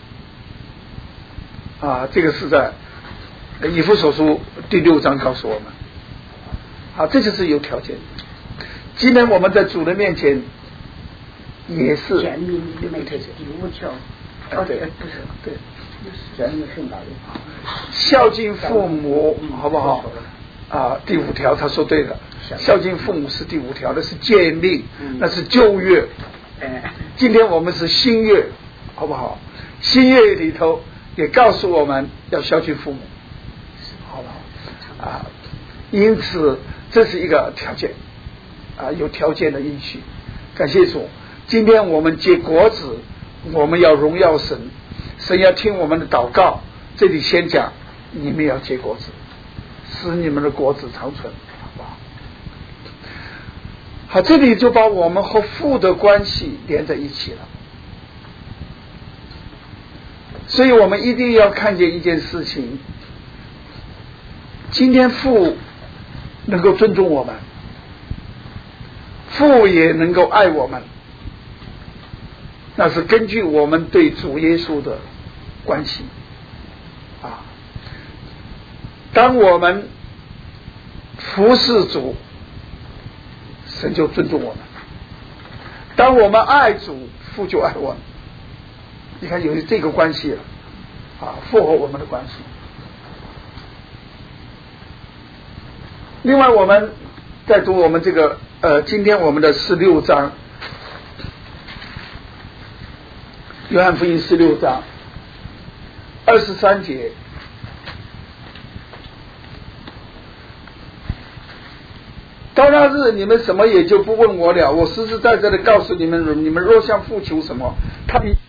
啊，这个是在以弗所书第六章告诉我们，好，这就是有条件的。今天我们在主的面前也是全民的那个第五条， 啊对， 不是对， 全民圣道的孝敬父母，好不好？啊，第五条他说对了，孝敬父母是第五条，那是诫命，那是旧约。今天我们是新约，好不好？新约里头也告诉我们要孝敬父母。好不好啊？因此这是一个条件啊，有条件的应许。感谢主，今天我们结果子，我们要荣耀神，神要听我们的祷告。这里先讲，你们要结果子，使你们的果子长存，好不好？好，这里就把我们和父的关系连在一起了。所以我们一定要看见一件事情。今天父能够尊重我们，父也能够爱我们，那是根据我们对主耶稣的关系啊。 当我们服侍主，神就尊重我们；当我们爱主，父就爱我们。你看，有这个关系了，啊，符合我们的关系。另外，我们再读我们这个呃，今天我们的十六章，约翰福音十六章二十三节。到那日，你们什么也就不问我了。我实实在在的告诉你们，你们若向父求什么，他必